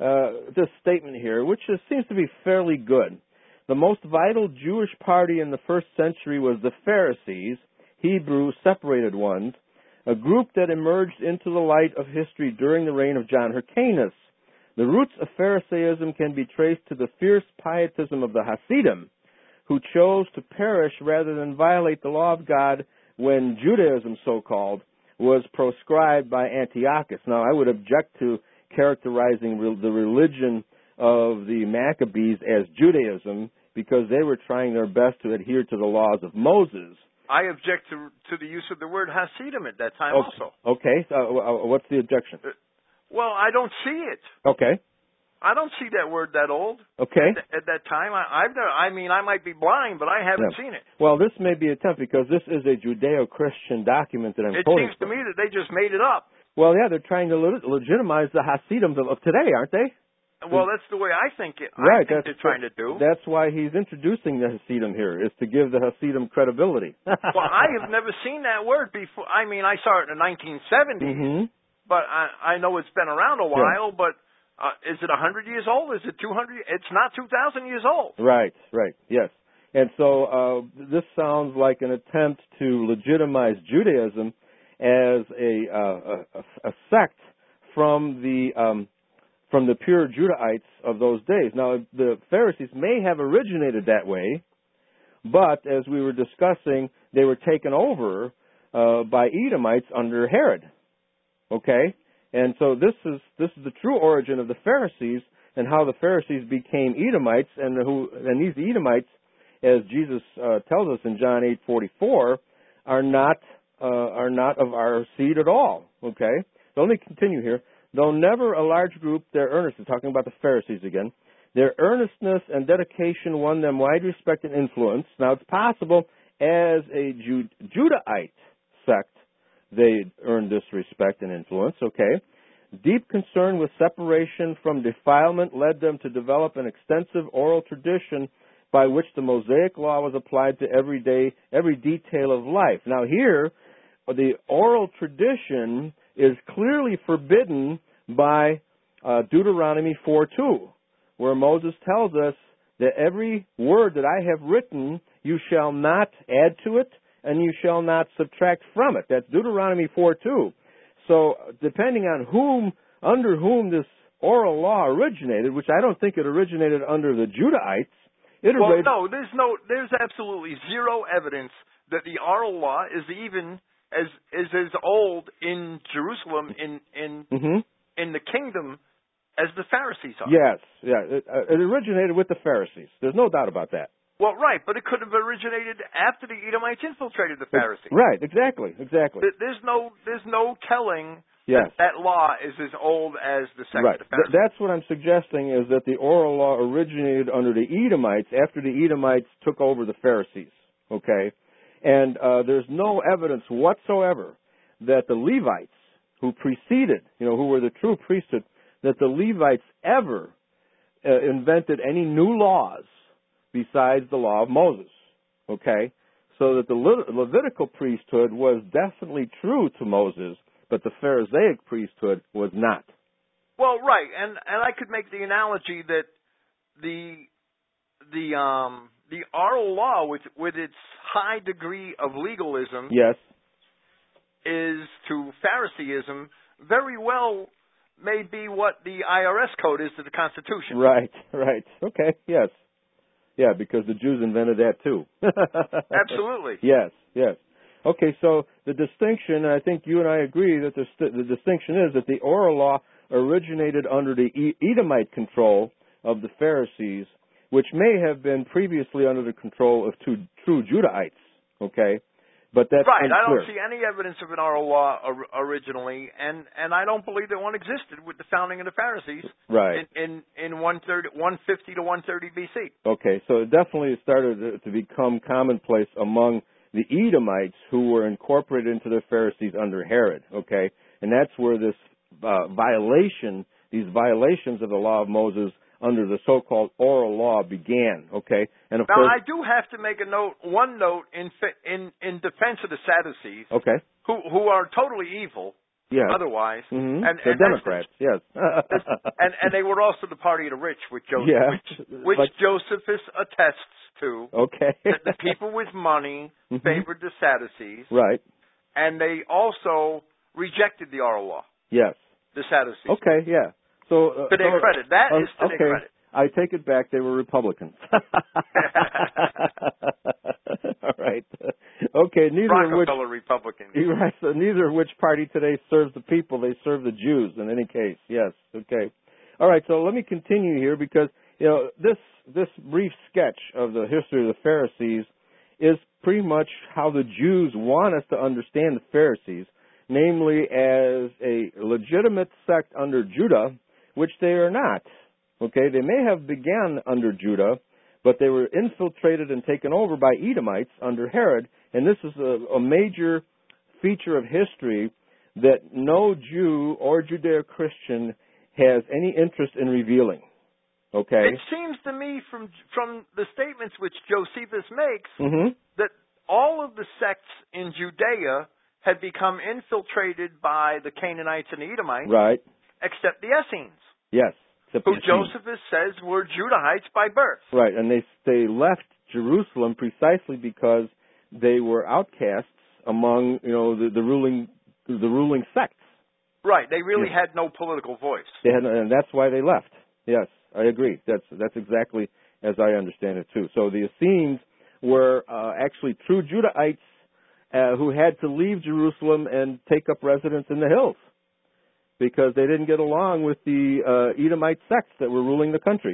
statement here, which seems to be fairly good. The most vital Jewish party in the first century was the Pharisees, Hebrew separated ones, a group that emerged into the light of history during the reign of John Hyrcanus. The roots of Pharisaism can be traced to the fierce pietism of the Hasidim, who chose to perish rather than violate the law of God when Judaism, so-called, was proscribed by Antiochus. Now, I would object to characterizing the religion of the Maccabees as Judaism, because they were trying their best to adhere to the laws of Moses. I object to the use of the word Hasidim at that time also. Okay, so what's the objection? Well, I don't see it. Okay. I don't see that word that old. Okay. At that time, I might be blind, but I haven't seen it. Well, this may be a attempt, because this is a Judeo-Christian document that I'm quoting. It seems to me that they just made it up. Well, yeah, they're trying to legitimize the Hasidim of today, aren't they? Well, that's the way I think it. Right, I think they're trying to do. That's why he's introducing the Hasidim here, is to give the Hasidim credibility. Well, I have never seen that word before. I mean, I saw it in the 1970s, but I know it's been around a while, but is it 100 years old? Is it 200? It's not 2,000 years old. Right, yes. And so this sounds like an attempt to legitimize Judaism as a sect from the pure Judahites of those days. Now, the Pharisees may have originated that way, but as we were discussing, they were taken over by Edomites under Herod. Okay? And so this is the true origin of the Pharisees, and how the Pharisees became Edomites, and these Edomites, as Jesus tells us in John 8:44, are not of our seed at all. Okay? So let me continue here. Though never a large group, their earnestness, talking about the Pharisees again, their earnestness and dedication won them wide respect and influence. Now, it's possible as a Judahite sect, they earned this respect and influence, okay? Deep concern with separation from defilement led them to develop an extensive oral tradition by which the Mosaic law was applied to every detail of life. Now, here, the oral tradition is clearly forbidden by Deuteronomy 4:2, where Moses tells us that every word that I have written, you shall not add to it, and you shall not subtract from it. That's Deuteronomy 4:2. So, depending on under whom this oral law originated, which I don't think it originated under the Judahites. There's absolutely zero evidence that the oral law is even as old in Jerusalem in the kingdom as the Pharisees are. Yes, it originated with the Pharisees. There's no doubt about that. Well, right, but it could have originated after the Edomites infiltrated the Pharisees. Right, exactly. There's no telling that law is as old as the sect of the Pharisees. That's what I'm suggesting, is that the oral law originated under the Edomites after the Edomites took over the Pharisees. Okay? And there's no evidence whatsoever that the Levites, who preceded, who were the true priesthood, that the Levites ever invented any new laws besides the law of Moses. Okay? So that the Levitical priesthood was definitely true to Moses, but the Pharisaic priesthood was not. Well, right, and I could make the analogy that the oral law, with its high degree of legalism, yes, is to Phariseeism very well may be what the IRS code is to the Constitution. Right. Okay, yes. Yeah, because the Jews invented that too. Absolutely. Yes. Okay, so the distinction, I think you and I agree that the distinction is that the oral law originated under the Edomite control of the Pharisees, which may have been previously under the control of true Judahites. Okay, but that's right. unclear. I don't see any evidence of an oral law originally, and I don't believe that one existed with the founding of the Pharisees. Right. In 150 to 130 BC. Okay, so it definitely started to become commonplace among the Edomites, who were incorporated into the Pharisees under Herod. Okay, and that's where this these violations of the law of Moses under the so-called oral law began. Okay, and of course, I do have to make one note in defense of the Sadducees. Okay, who are totally evil. Yeah. Otherwise, and the Democrats, yes, and they were also the party of the rich, which Josephus attests to. Okay, that the people with money favored the Sadducees, right? And they also rejected the oral law. Yes, the Sadducees. Okay, yeah. So to their credit, that is to their credit. I take it back. They were Republicans. All right. Okay. Rockefeller Republicans. Right. So neither of which party today serves the people. They serve the Jews. In any case, yes. Okay. All right. So let me continue here because this brief sketch of the history of the Pharisees is pretty much how the Jews want us to understand the Pharisees, namely as a legitimate sect under Judah, which they are not. Okay, they may have begun under Judah, but they were infiltrated and taken over by Edomites under Herod, and this is a major feature of history that no Jew or Judeo-Christian has any interest in revealing. Okay? It seems to me from the statements which Josephus makes that all of the sects in Judea had become infiltrated by the Canaanites and the Edomites, right? Except the Essenes. Yes. Who Josephus says were Judahites by birth. Right, and they left Jerusalem precisely because they were outcasts among the ruling sects. Right, they really had no political voice. And that's why they left. Yes, I agree. That's exactly as I understand it too. So the Essenes were actually true Judahites who had to leave Jerusalem and take up residence in the hills, because they didn't get along with the Edomite sects that were ruling the country.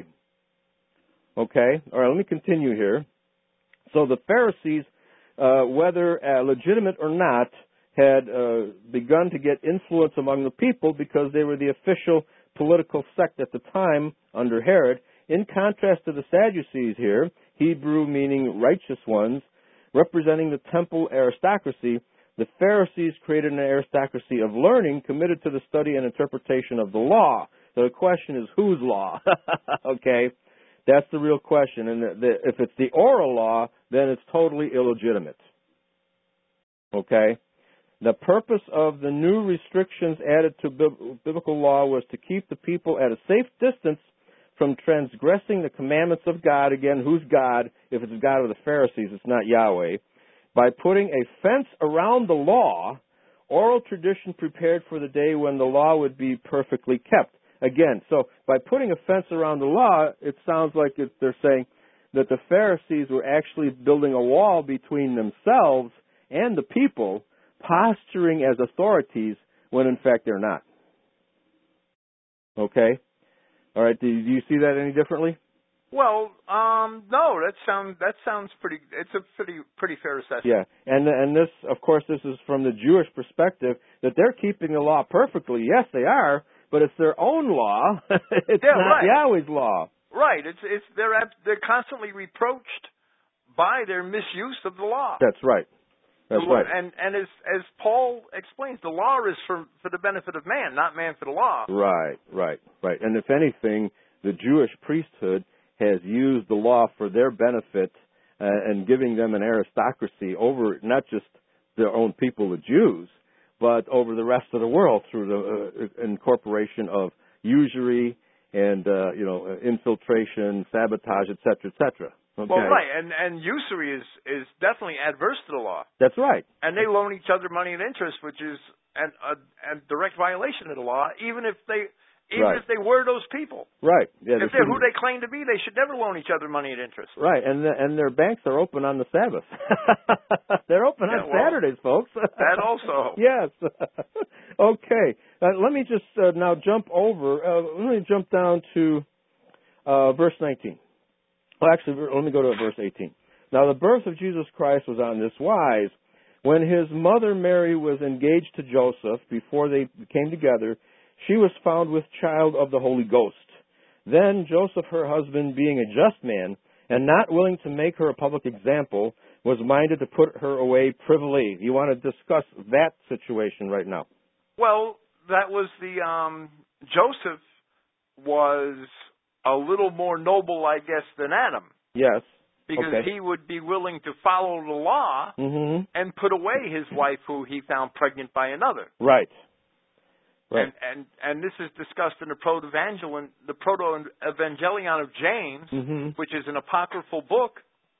Okay? All right, let me continue here. So the Pharisees, whether legitimate or not, had begun to get influence among the people because they were the official political sect at the time under Herod. In contrast to the Sadducees here, Hebrew meaning righteous ones, representing the temple aristocracy, the Pharisees created an aristocracy of learning committed to the study and interpretation of the law. So the question is, whose law? Okay? That's the real question. And if it's the oral law, then it's totally illegitimate. Okay? The purpose of the new restrictions added to biblical law was to keep the people at a safe distance from transgressing the commandments of God. Again, who's God? If it's God of the Pharisees, it's not Yahweh. By putting a fence around the law, oral tradition prepared for the day when the law would be perfectly kept. Again, so by putting a fence around the law, it sounds like they're saying that the Pharisees were actually building a wall between themselves and the people, posturing as authorities when in fact they're not. Okay? All right, do you see that any differently? Well, no, that sounds pretty. It's a pretty fair assessment. Yeah, and this, of course, this is from the Jewish perspective that they're keeping the law perfectly. Yes, they are, but it's their own law. It's not Yahweh's law. Right. They're constantly reproached by their misuse of the law. That's right. That's right. And as Paul explains, the law is for the benefit of man, not man for the law. Right. And if anything, the Jewish priesthood has used the law for their benefit and giving them an aristocracy over not just their own people, the Jews, but over the rest of the world through the incorporation of usury and infiltration, sabotage, etc., etc. Okay. Well, right, and usury is definitely adverse to the law. That's right. And they loan each other money and interest, which is a direct violation of the law, even if they were those people. Right. Yeah, if they're who they claim to be, they should never loan each other money and interest. Right, and their banks are open on the Sabbath. They're open on Saturdays, folks. That also. Yes. Okay. Let me just now jump over. Let me jump down to verse 19. Well, actually, let me go to verse 18. Now, the birth of Jesus Christ was on this wise. When his mother Mary was engaged to Joseph, before they came together, she was found with child of the Holy Ghost. Then Joseph, her husband, being a just man, and not willing to make her a public example, was minded to put her away privily. You want to discuss that situation right now? Well, that was Joseph was a little more noble, I guess, than Adam. Yes. Because he would be willing to follow the law and put away his wife who he found pregnant by another. Right. And this is discussed in the Proto-Evangelion of James, which is an apocryphal book.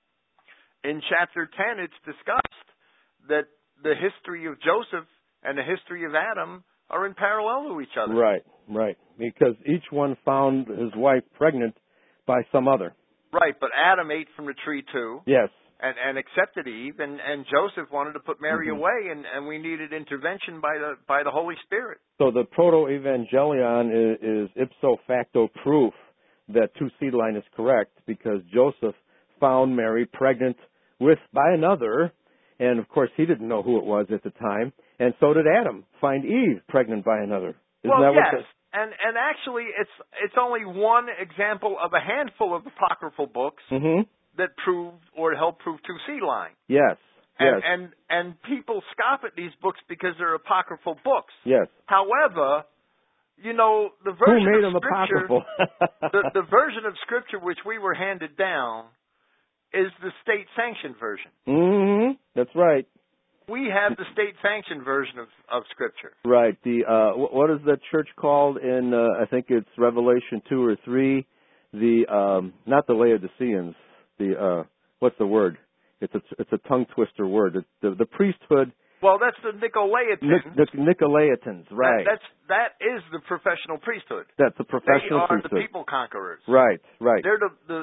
In chapter 10, it's discussed that the history of Joseph and the history of Adam are in parallel to each other. Right. Because each one found his wife pregnant by some other. Right, but Adam ate from the tree too. Yes. And accepted Eve, and Joseph wanted to put Mary away, and we needed intervention by the Holy Spirit. So the Proto-Evangelion is ipso facto proof that two-seed line is correct, because Joseph found Mary pregnant by another, and of course he didn't know who it was at the time, and so did Adam find Eve pregnant by another. Yes. And actually, it's only one example of a handful of apocryphal books that prove or help prove two-seed line. Yes. And people scoff at these books because they're apocryphal books. Yes. However, the version Who made of them Scripture, apocryphal? the version of Scripture which we were handed down is the state-sanctioned version. That's right. We have the state-sanctioned version of Scripture. Right. What is the church called in? I think it's Revelation 2 or 3. Not the Laodiceans. What's the word? It's a tongue twister word. The priesthood. Well, that's the Nicolaitans. The Nicolaitans, right? That is the professional priesthood. That's the professional priesthood. They are the people conquerors. Right. They're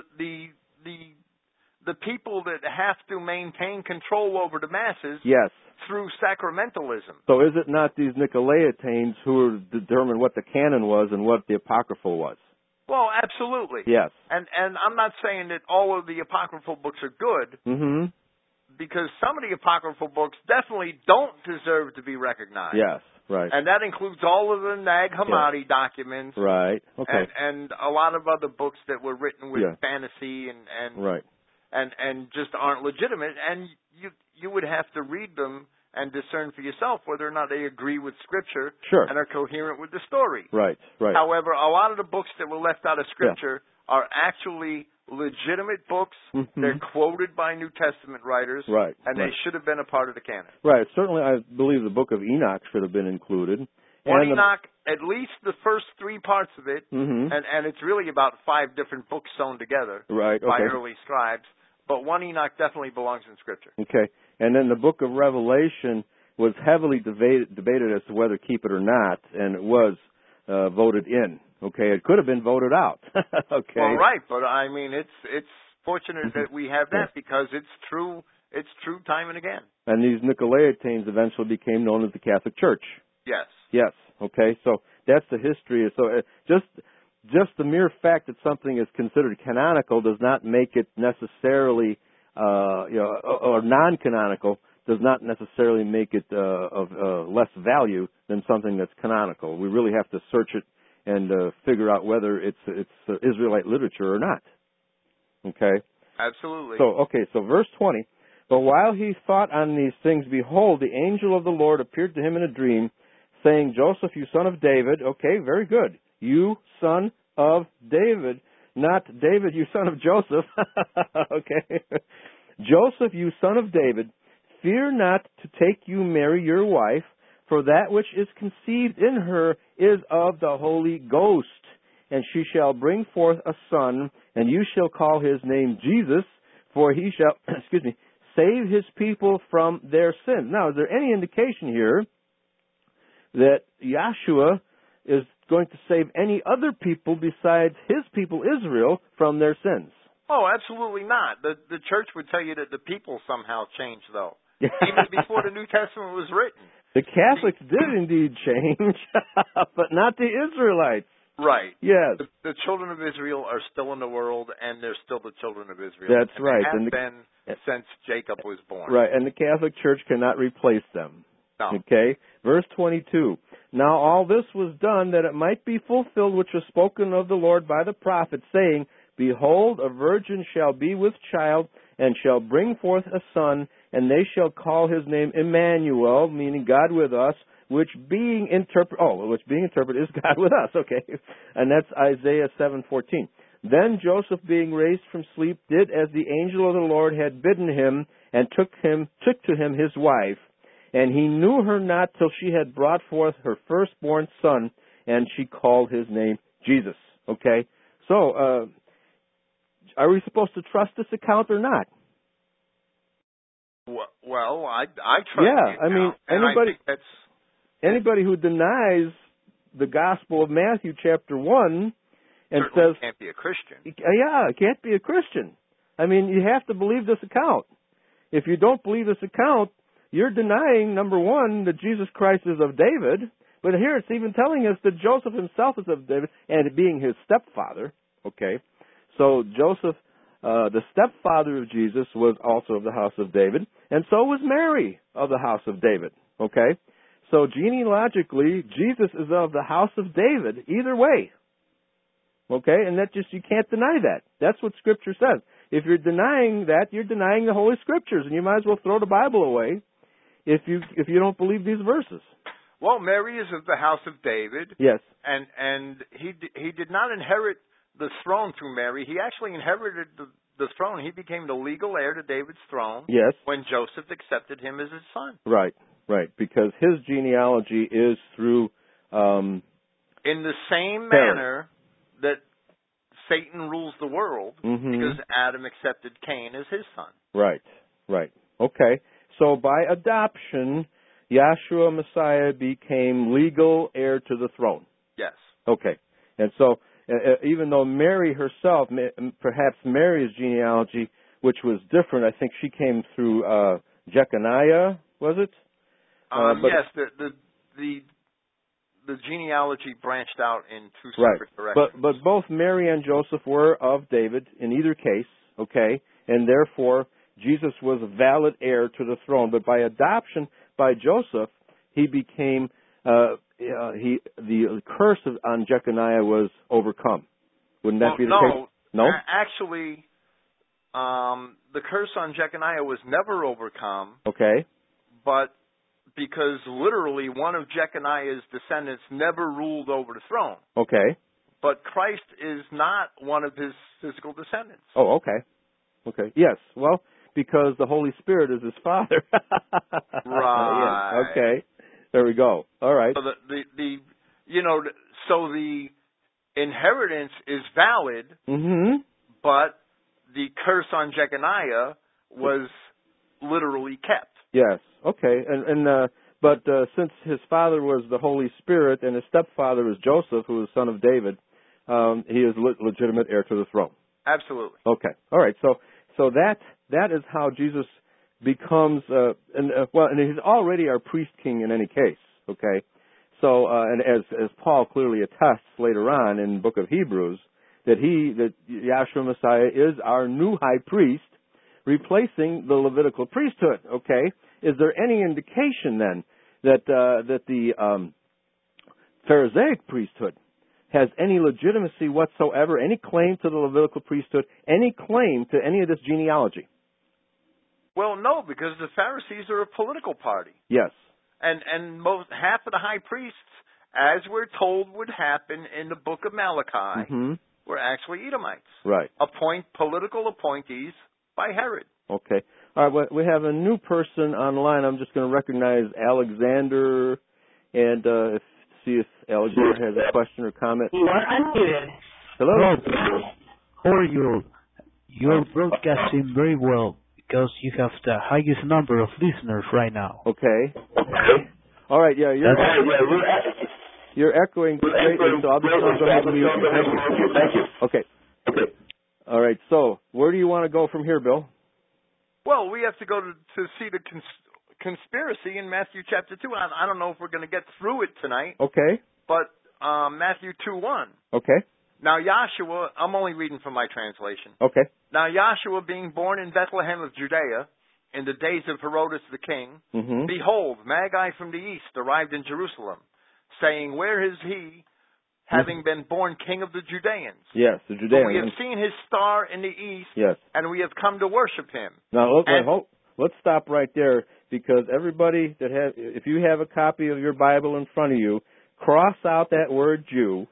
the people that have to maintain control over the masses. Yes. Through sacramentalism. So is it not these Nicolaitans who determined what the canon was and what the apocryphal was? Well, absolutely. Yes. And I'm not saying that all of the apocryphal books are good, because some of the apocryphal books definitely don't deserve to be recognized. Yes, right. And that includes all of the Nag Hammadi documents. Right, okay. And a lot of other books that were written with fantasy and just aren't legitimate. And you would have to read them and discern for yourself whether or not they agree with Scripture and are coherent with the story. Right. However, a lot of the books that were left out of Scripture are actually legitimate books. They're quoted by New Testament writers. Right. And they should have been a part of the canon. Right. Certainly, I believe the book of Enoch should have been included. One Enoch, at least the first 3 parts of it, Mm-hmm. and it's really about 5 different books sewn together by early scribes. But 1 Enoch definitely belongs in Scripture. Okay. And then the book of Revelation was heavily debated as to whether keep it or not, and it was voted in. Okay. It could have been voted out. Okay. Well, right, but I mean, it's fortunate that we have that because it's true. It's true time and again. And these Nicolaitanes eventually became known as the Catholic Church. Yes. Yes. Okay. So that's the history. So just the mere fact that something is considered canonical does not make it necessarily, or non-canonical does not necessarily make it of less value than something that's canonical. We really have to search it and figure out whether it's Israelite literature or not. Okay. Absolutely. So verse 20. But while he thought on these things, behold, the angel of the Lord appeared to him in a dream, saying, Joseph, you son of David. Okay, very good. You son of David, not David, you son of Joseph. Okay. Joseph, you son of David, fear not to take you Mary, your wife, for that which is conceived in her is of the Holy Ghost. And she shall bring forth a son, and you shall call his name Jesus, for he shall, save his people from their sins. Now, is there any indication here that Yahshua is going to save any other people besides his people Israel from their sins? Oh, absolutely not. The church would tell you that the people somehow changed, though, even before the New Testament was written. The Catholics did indeed change, but not the Israelites. Right. Yes. The children of Israel are still in the world, and they're still the children of Israel. That's right. They have been since Jacob was born. Right, and the Catholic Church cannot replace them. No. Okay? Verse 22. Now all this was done that it might be fulfilled which was spoken of the Lord by the prophet, saying, Behold, a virgin shall be with child, and shall bring forth a son, and they shall call his name Emmanuel, meaning God with us, which being interpreted is God with us. Okay, and that's Isaiah 7:14. Then Joseph, being raised from sleep, did as the angel of the Lord had bidden him, and took to him his wife. And he knew her not till she had brought forth her firstborn son, and she called his name Jesus. Okay, so are we supposed to trust this account or not? Well, I trust. Yeah, I mean, anybody who denies the Gospel of Matthew chapter 1 and says can't be a Christian. Yeah, can't be a Christian. I mean, you have to believe this account. If you don't believe this account, you're denying, number one, that Jesus Christ is of David. But here it's even telling us that Joseph himself is of David, and being his stepfather. Okay, so Joseph, the stepfather of Jesus, was also of the house of David, and so was Mary of the house of David. Okay, so genealogically, Jesus is of the house of David either way. Okay, and you can't deny that. That's what Scripture says. If you're denying that, you're denying the Holy Scriptures, and you might as well throw the Bible away if you don't believe these verses. Well, Mary is of the house of David. Yes. And he did not inherit the throne through Mary. He actually inherited the throne. He became the legal heir to David's throne. Yes. When Joseph accepted him as his son. Right. Because his genealogy is through in the same manner that Satan rules the world, because Adam accepted Cain as his son. Right. Okay. So by adoption, Yahshua Messiah became legal heir to the throne. Yes. Okay. And so even though Mary herself, perhaps Mary's genealogy, which was different, I think she came through Jeconiah, was it? Yes, the genealogy branched out in two separate directions. But both Mary and Joseph were of David in either case, okay? And therefore, Jesus was a valid heir to the throne. But by adoption, by Joseph, he became, the curse on Jeconiah was overcome. Wouldn't that be the case? No? Actually, the curse on Jeconiah was never overcome. Okay. But because literally one of Jeconiah's descendants never ruled over the throne. Okay. but Christ is not one of his physical descendants. Oh, okay. Okay. Yes. Well, because the Holy Spirit is his Father. Right. Yes. Okay. There we go. All right. So so the inheritance is valid, Mm-hmm. but the curse on Jeconiah was literally kept. Yes. Okay. But since his father was the Holy Spirit and his stepfather was Joseph, who was son of David, he is legitimate heir to the throne. Absolutely. Okay. All right. So that is how Jesus becomes and he's already our priest king in any case. Okay. So and as Paul clearly attests later on in the book of Hebrews, that Yahshua Messiah is our new high priest, replacing the Levitical priesthood. Okay. Is there any indication then that the Pharisaic priesthood has any legitimacy whatsoever, any claim to the Levitical priesthood, any claim to any of this genealogy? Well, no, because the Pharisees are a political party. Yes. And half of the high priests, as we're told would happen in the book of Malachi, Mm-hmm. were actually Edomites. Right. Political appointees by Herod. Okay. All right, well, we have a new person online. I'm just going to recognize Alexander and see if Alexander has a question or comment. You are unmuted. Hello. How are you? You're broadcasting very well because you have the highest number of listeners right now. Okay. All right, yeah, you're echoing greatly, so I'll just go ahead and mute you. Thank you. Okay. All right, so where do you want to go from here, Bill? Well, we have to go to see the conspiracy in Matthew chapter 2. I don't know if we're going to get through it tonight. Okay. But Matthew 2:1. Okay. Now Yahshua, I'm only reading from my translation. Okay. Now Yahshua, being born in Bethlehem of Judea, in the days of Herodes the king, Mm-hmm. behold, Magi from the east arrived in Jerusalem, saying, where is he, having been born king of the Judeans? Yes, the For Judeans. we have seen his star in the east, Yes. and we have come to worship him. Now, let's stop right there, because everybody if you have a copy of your Bible in front of you, cross out that word Jew.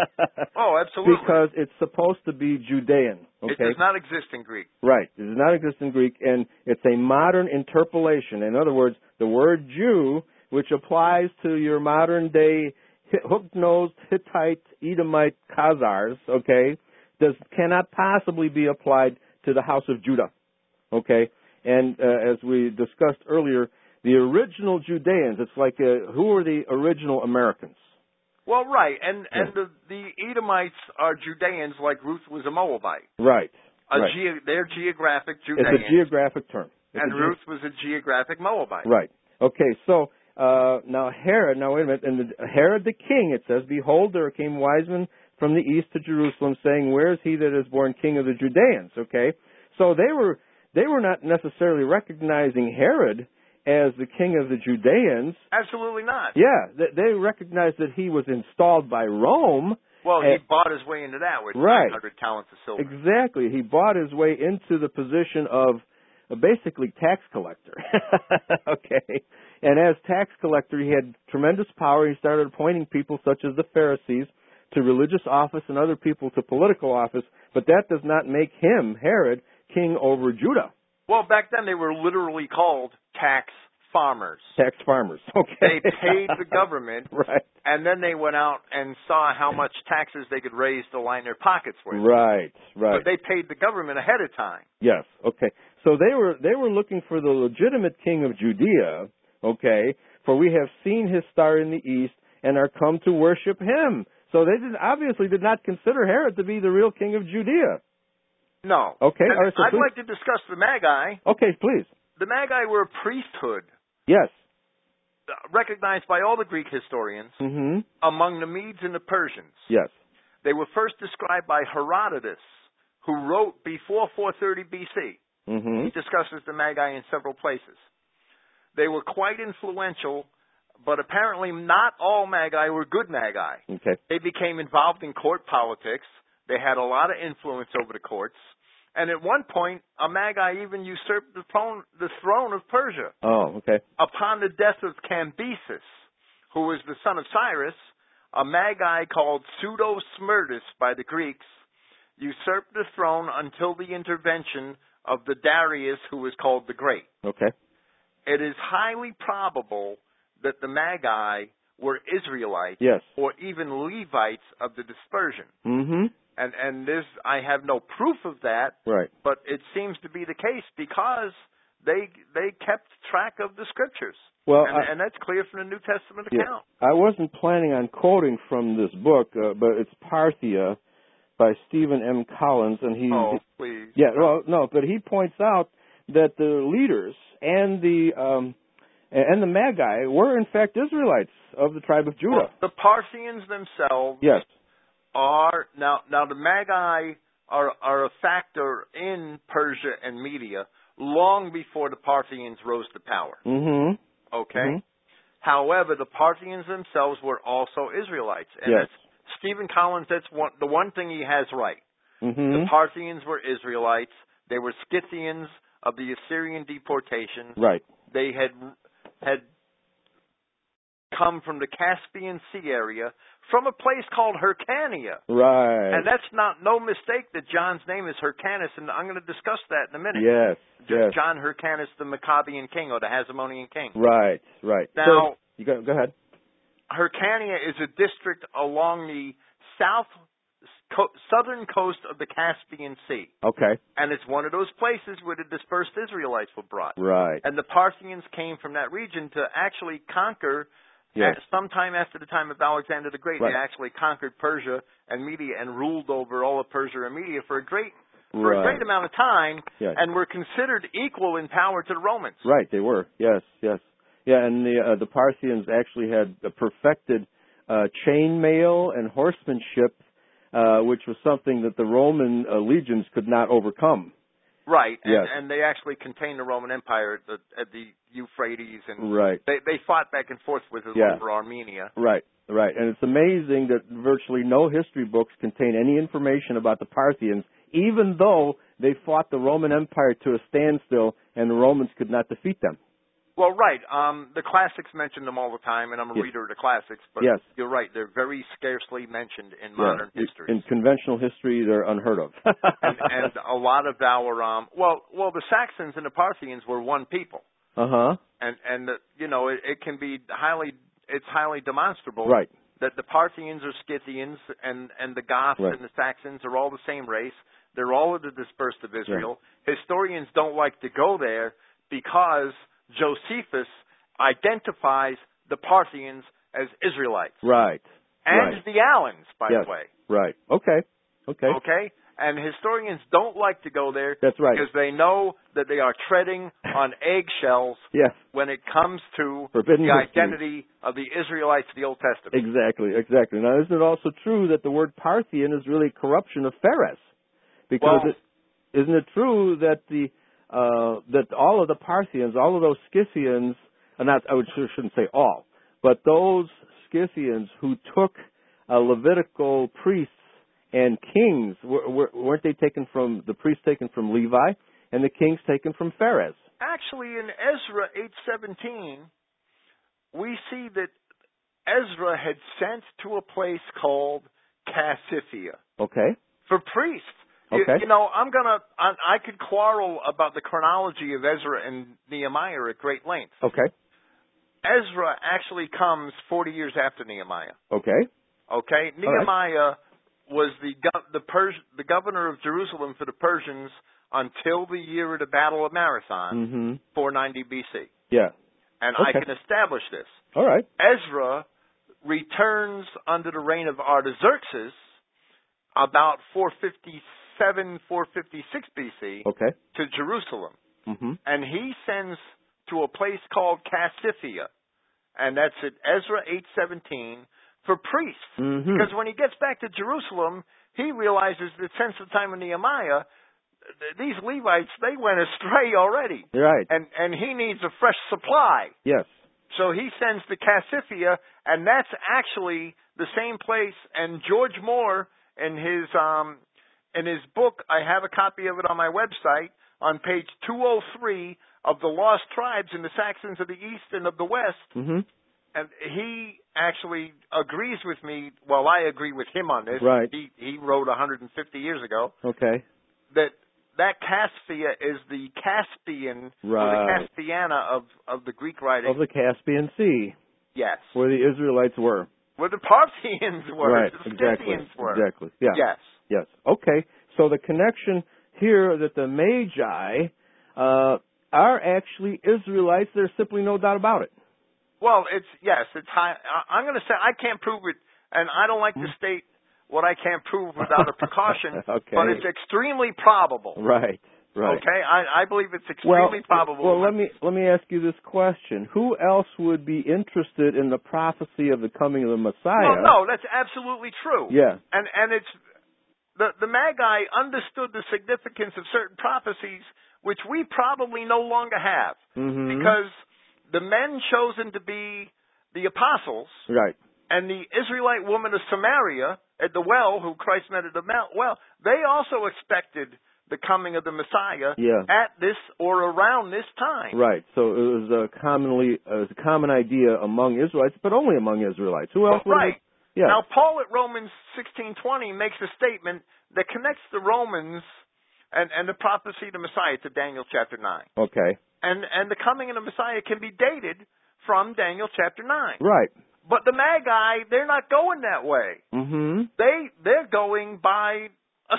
Oh, absolutely. Because it's supposed to be Judean. Okay? It does not exist in Greek. Right. It does not exist in Greek, and it's a modern interpolation. In other words, the word Jew, which applies to your modern day hook-nosed Hittite, Edomite Khazars, okay, cannot possibly be applied to the house of Judah. Okay? And as we discussed earlier, the original Judeans, it's like who are the original Americans? Well, right, and the Edomites are Judeans like Ruth was a Moabite. Right. They're geographic Judeans. It's a geographic term. And Ruth was a geographic Moabite. Right. Okay, so now Herod, wait a minute, and Herod the king, it says, behold, there came wise men from the east to Jerusalem, saying, where is he that is born king of the Judeans? Okay, so they were not necessarily recognizing Herod as the king of the Judeans. Absolutely not. Yeah, they recognized that he was installed by Rome. Well, he bought his way into that with 900 talents of silver. Exactly. He bought his way into the position of basically tax collector. Okay. And as tax collector, he had tremendous power. He started appointing people such as the Pharisees to religious office and other people to political office, but that does not make him, Herod, king over Judah. Well, back then they were literally called tax farmers. Tax farmers, okay. They paid the government, right, and then they went out and saw how much taxes they could raise to line their pockets with. Right. But they paid the government ahead of time. Yes, okay. So they were looking for the legitimate king of Judea, okay, for we have seen his star in the east and are come to worship him. So they obviously did not consider Herod to be the real king of Judea. No. Okay. And all right, so I'd like to discuss the Magi. Okay, please. The Magi were a priesthood. Yes. Recognized by all the Greek historians Mm-hmm. among the Medes and the Persians. Yes. They were first described by Herodotus, who wrote before 430 BC. Mm-hmm. He discusses the Magi in several places. They were quite influential, but apparently not all Magi were good Magi. Okay. They became involved in court politics. They had a lot of influence over the courts. And at one point, a Magi even usurped the throne of Persia. Oh, okay. Upon the death of Cambyses, who was the son of Cyrus, a Magi called Pseudo-Smyrtus by the Greeks usurped the throne until the intervention of the Darius who was called the Great. Okay. It is highly probable that the Magi were Israelites, Yes. or even Levites of the dispersion. Mm-hmm. And this, I have no proof of that, Right. but it seems to be the case because they kept track of the scriptures. Well, and that's clear from the New Testament yeah, account. I wasn't planning on quoting from this book, but it's Parthia by Stephen M. Collins, and he. Oh, please. Yeah, well, no, but he points out that the leaders and the Magi were in fact Israelites of the tribe of Judah. Well, the Parthians themselves. Yes. Are now the Magi are a factor in Persia and Media long before the Parthians rose to power. Mm-hmm. Okay? Mm-hmm. However, the Parthians themselves were also Israelites. And Yes. that's Stephen Collins, that's the one thing he has right. Mm-hmm. The Parthians were Israelites. They were Scythians of the Assyrian deportation. Right. They had come from the Caspian Sea area from a place called Hyrcania. Right. And that's no mistake that John's name is Hyrcanus, and I'm going to discuss that in a minute. Yes. Yes. John Hyrcanus, the Maccabean king or the Hasmonean king. Right. Right. Now, so, you go ahead. Hyrcania is a district along the southern coast of the Caspian Sea. Okay. And it's one of those places where the dispersed Israelites were brought. Right. And the Parthians came from that region to actually conquer. Yes. Sometime after the time of Alexander the Great, Right. they actually conquered Persia and Media and ruled over all of Persia and Media for a great amount of time, Yes. and were considered equal in power to the Romans. Right, they were. Yes, yes. Yeah, and the Parthians actually had perfected chainmail and horsemanship, which was something that the Roman legions could not overcome. Right, Yes. and they actually contained the Roman Empire at the Euphrates, and Right. they fought back and forth with it Yeah. over Armenia. Right, right. And it's amazing that virtually no history books contain any information about the Parthians, even though they fought the Roman Empire to a standstill and the Romans could not defeat them. Well, right. The classics mention them all the time, and I'm a Yes. reader of the classics, but Yes. you're right. They're very scarcely mentioned in modern history. In conventional history, they're unheard of. and a lot of our well, the Saxons and the Parthians were one people. Uh-huh. And it can be highly demonstrable Right. that the Parthians are Scythians and the Goths Right. and the Saxons are all the same race. They're all of the dispersed of Israel. Right. Historians don't like to go there because Josephus identifies the Parthians as Israelites. Right. And right. the Alans, by Yes. the way. Right. Okay. Okay? And historians don't like to go there. That's right. Because they know that they are treading on eggshells Yes. when it comes to Forbidden the history. identity of the Israelites of the Old Testament. Exactly. Now, isn't it also true that the word Parthian is really corruption of Phares? Because isn't it true that that all of the Parthians, all of those Scythians, shouldn't say all, but those Scythians who took Levitical priests and kings, weren't they taken from, the priests taken from Levi and the kings taken from Phares? Actually, in Ezra 8:17, we see that Ezra had sent to a place called Cassiphia. Okay. For priests. Okay. I could quarrel about the chronology of Ezra and Nehemiah at great length. Okay. Ezra actually comes 40 years after Nehemiah. Okay. Okay. Nehemiah was the governor of Jerusalem for the Persians until the year of the Battle of Marathon, 490 BC. Yeah. And Okay. I can establish this. All right. Ezra returns under the reign of Artaxerxes about 457, 456 BC to Jerusalem. Mm-hmm. And he sends to a place called Cassiphia. And that's at Ezra 8:17 for priests. Mm-hmm. Because when he gets back to Jerusalem, he realizes that since the time of Nehemiah, these Levites, they went astray already. Right. And he needs a fresh supply. Yes. So he sends to Cassiphia, and that's actually the same place. And George Moore, in his book, I have a copy of it on my website, on page 203 of the Lost Tribes in the Saxons of the East and of the West, And he actually agrees with me. Well, I agree with him on this. Right. He wrote 150 years ago Okay. that Caspia is the Caspian or Right. the Caspiana of the Greek writing. Of the Caspian Sea, Yes. where the Israelites were. Where the Parthians were. Right. The Exactly. Scythians were. Exactly. Yeah. Yes. Yes. Okay. So the connection here that the Magi are actually Israelites, there's simply no doubt about it. Well, it's high. I'm going to say I can't prove it, and I don't like to state what I can't prove without a precaution. Okay. But it's extremely probable. Right. Right. Okay, I believe it's extremely probable. Well, let me ask you this question: who else would be interested in the prophecy of the coming of the Messiah? No, that's absolutely true. Yeah. And it's the Magi understood the significance of certain prophecies which we probably no longer have, because the men chosen to be the apostles, right, and the Israelite woman of Samaria at the well, who Christ met at the well, they also expected the coming of the Messiah at this or around this time. Right. So it was a common idea among Israelites, but only among Israelites. Who else? Right. Yeah. Now, Paul at Romans 16:20 makes a statement that connects the Romans and the prophecy of the Messiah to Daniel chapter 9. Okay. And the coming of the Messiah can be dated from Daniel chapter 9. Right. But the Magi, they're not going that way. They're going by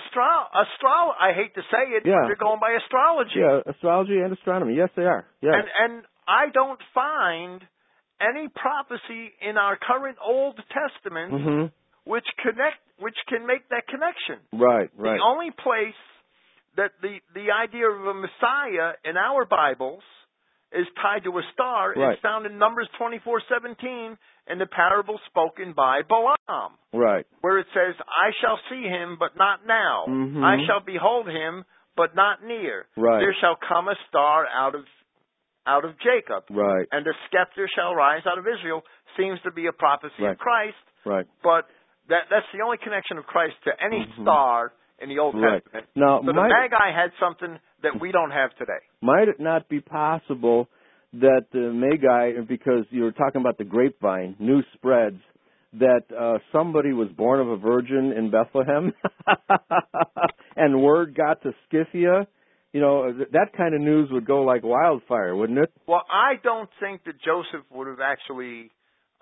I hate to say it, but they're going by astrology. Yeah, astrology and astronomy. Yes, they are. Yes. And I don't find any prophecy in our current Old Testament which can make that connection. Right. The only place that the idea of a Messiah in our Bibles is tied to a star is found in Numbers 24:17 in the parable spoken by Balaam. Right. Where it says, I shall see him, but not now. I shall behold him, but not near. Right. There shall come a star out of Jacob. Right. And a scepter shall rise out of Israel. Seems to be a prophecy of Christ. Right. But that's the only connection of Christ to any star in the Old Testament. Now, so the Magi had something that we don't have today. Might it not be possible that the Magi, because you were talking about the grapevine, news spreads, that somebody was born of a virgin in Bethlehem and word got to Scythia? You know, that kind of news would go like wildfire, wouldn't it? Well, I don't think that Joseph would have actually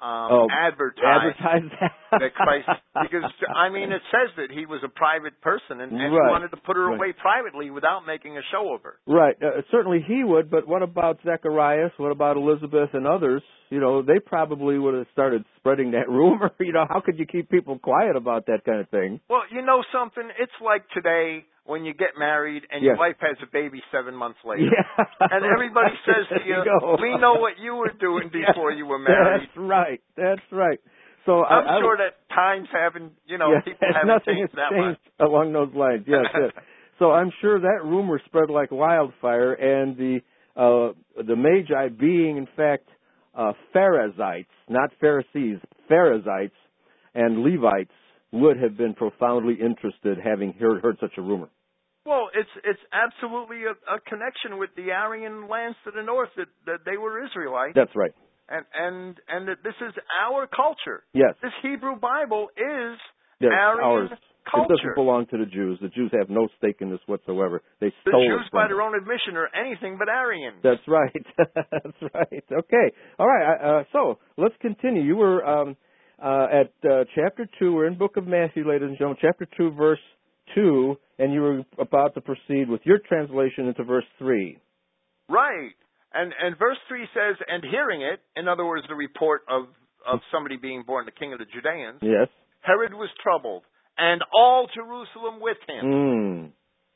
advertised that Christ, because I mean it says that he was a private person and he wanted to put her away privately without making a show of her. Right. Certainly he would, but what about Zacharias? What about Elizabeth and others? You know, they probably would have started spreading that rumor. You know, how could you keep people quiet about that kind of thing? Well, you know something? It's like today when you get married and your wife has a baby 7 months later. Yeah. And everybody says to you, we know what you were doing before you were married. That's right. So I'm sure that times haven't, people haven't changed that much. Along those lines, yes. So I'm sure that rumor spread like wildfire, and the Magi being, in fact, Pharisees, not Pharisees, Pharisees and Levites would have been profoundly interested having heard such a rumor. Well, it's absolutely a connection with the Aryan lands to the north that they were Israelites. That's right. And that this is our culture. Yes. This Hebrew Bible is Aryan ours. Culture. It doesn't belong to the Jews. The Jews have no stake in this whatsoever. They stole the Jews, it from by their own admission, are anything but Aryan. That's right. That's right. Okay. All right. So let's continue. You were at chapter 2. We're in Book of Matthew, ladies and gentlemen. Chapter 2, verse 2, and you were about to proceed with your translation into verse 3. Right. And verse 3 says, and hearing it, in other words, the report of somebody being born the king of the Judeans, yes, Herod was troubled, and all Jerusalem with him.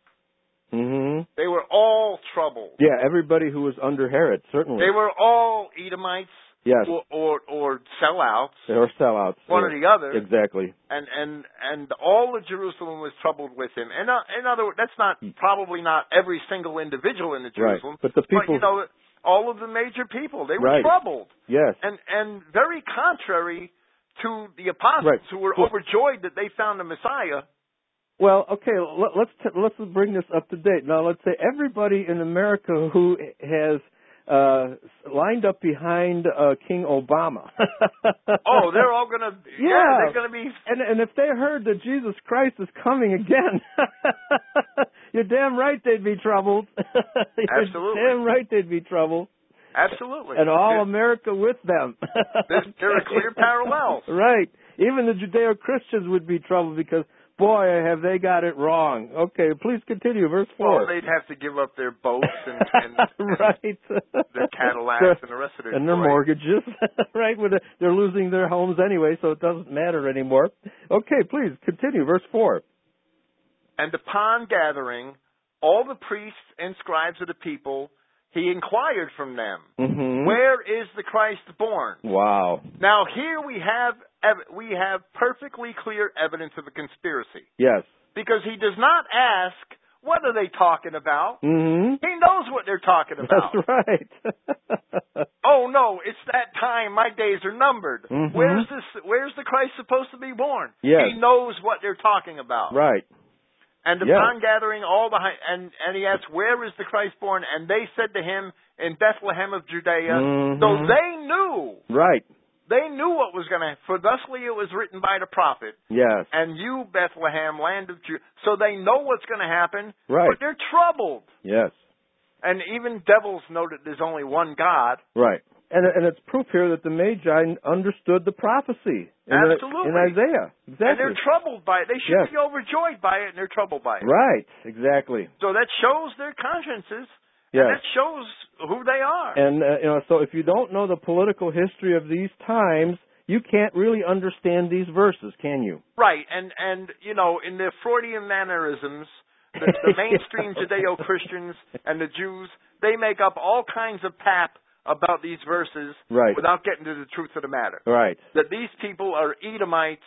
They were all troubled. Yeah, everybody who was under Herod, certainly. They were all Edomites, yes, or sellouts. They were sellouts. One or the other. Exactly. And all of Jerusalem was troubled with him. And in other words, that's probably not every single individual in the Jerusalem. Right. But the people, all of the major people, they were troubled. Yes. And very contrary to the apostles who were overjoyed that they found the Messiah. Well, okay, let's bring this up to date. Now, let's say everybody in America who has lined up behind King Obama. Oh, they're all going to, they're going to be. And if they heard that Jesus Christ is coming again, you're damn right they'd be troubled. Absolutely. You're damn right they'd be troubled. Absolutely. And all America with them. They're a clear parallel. Right. Even the Judeo-Christians would be troubled because, boy, have they got it wrong. Okay, please continue. Verse 4. Well, they'd have to give up their boats and right. their Cadillacs and the rest of their and their toys. mortgages. Right. They're losing their homes anyway, so it doesn't matter anymore. Okay, please continue. Verse 4. And upon gathering all the priests and scribes of the people, he inquired from them, Where is the Christ born? Wow. Now here we have perfectly clear evidence of a conspiracy. Yes. Because he does not ask, what are they talking about? He knows what they're talking about. That's right. Oh no, it's that time. My days are numbered. Where's the Christ supposed to be born? Yes. He knows what they're talking about. Right. And upon gathering all the and he asked, Where is the Christ born? And they said to him, In Bethlehem of Judea. So they knew. Right. They knew what was going to happen. For thusly it was written by the prophet. Yes. And you, Bethlehem, land of Judah. So they know what's going to happen. Right. But they're troubled. Yes. And even devils know that there's only one God. Right. And it's proof here that the Magi understood the prophecy Absolutely. in Isaiah. Exactly. And they're troubled by it. They should be overjoyed by it, and they're troubled by it. Right. Exactly. So that shows their consciences. Yes. And that shows who they are. And so if you don't know the political history of these times, you can't really understand these verses, can you? Right. And in their Freudian mannerisms, the mainstream Judeo-Christians and the Jews, they make up all kinds of pap about these verses without getting to the truth of the matter. Right. That these people are Edomites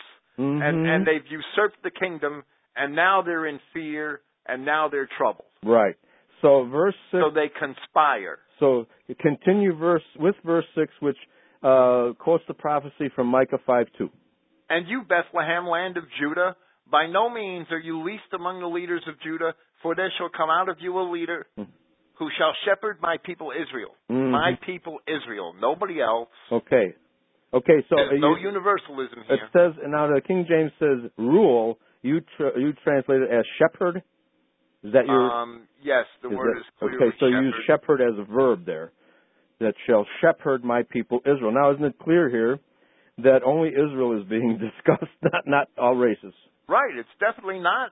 and they've usurped the kingdom, and now they're in fear, and now they're troubled. Right. So verse 6. So they conspire. So continue verse 6, which quotes the prophecy from Micah 5:2. And you, Bethlehem, land of Judah, by no means are you least among the leaders of Judah, for there shall come out of you a leader who shall shepherd my people Israel. My people Israel, nobody else. Okay, so there's no universalism here. It says, and now the King James says rule. You translate it as shepherd. Is that your? Yes, the word is clearly okay. So shepherd. you use shepherd as a verb there. That shall shepherd my people Israel. Now, isn't it clear here that only Israel is being discussed, not all races? Right. It's definitely not.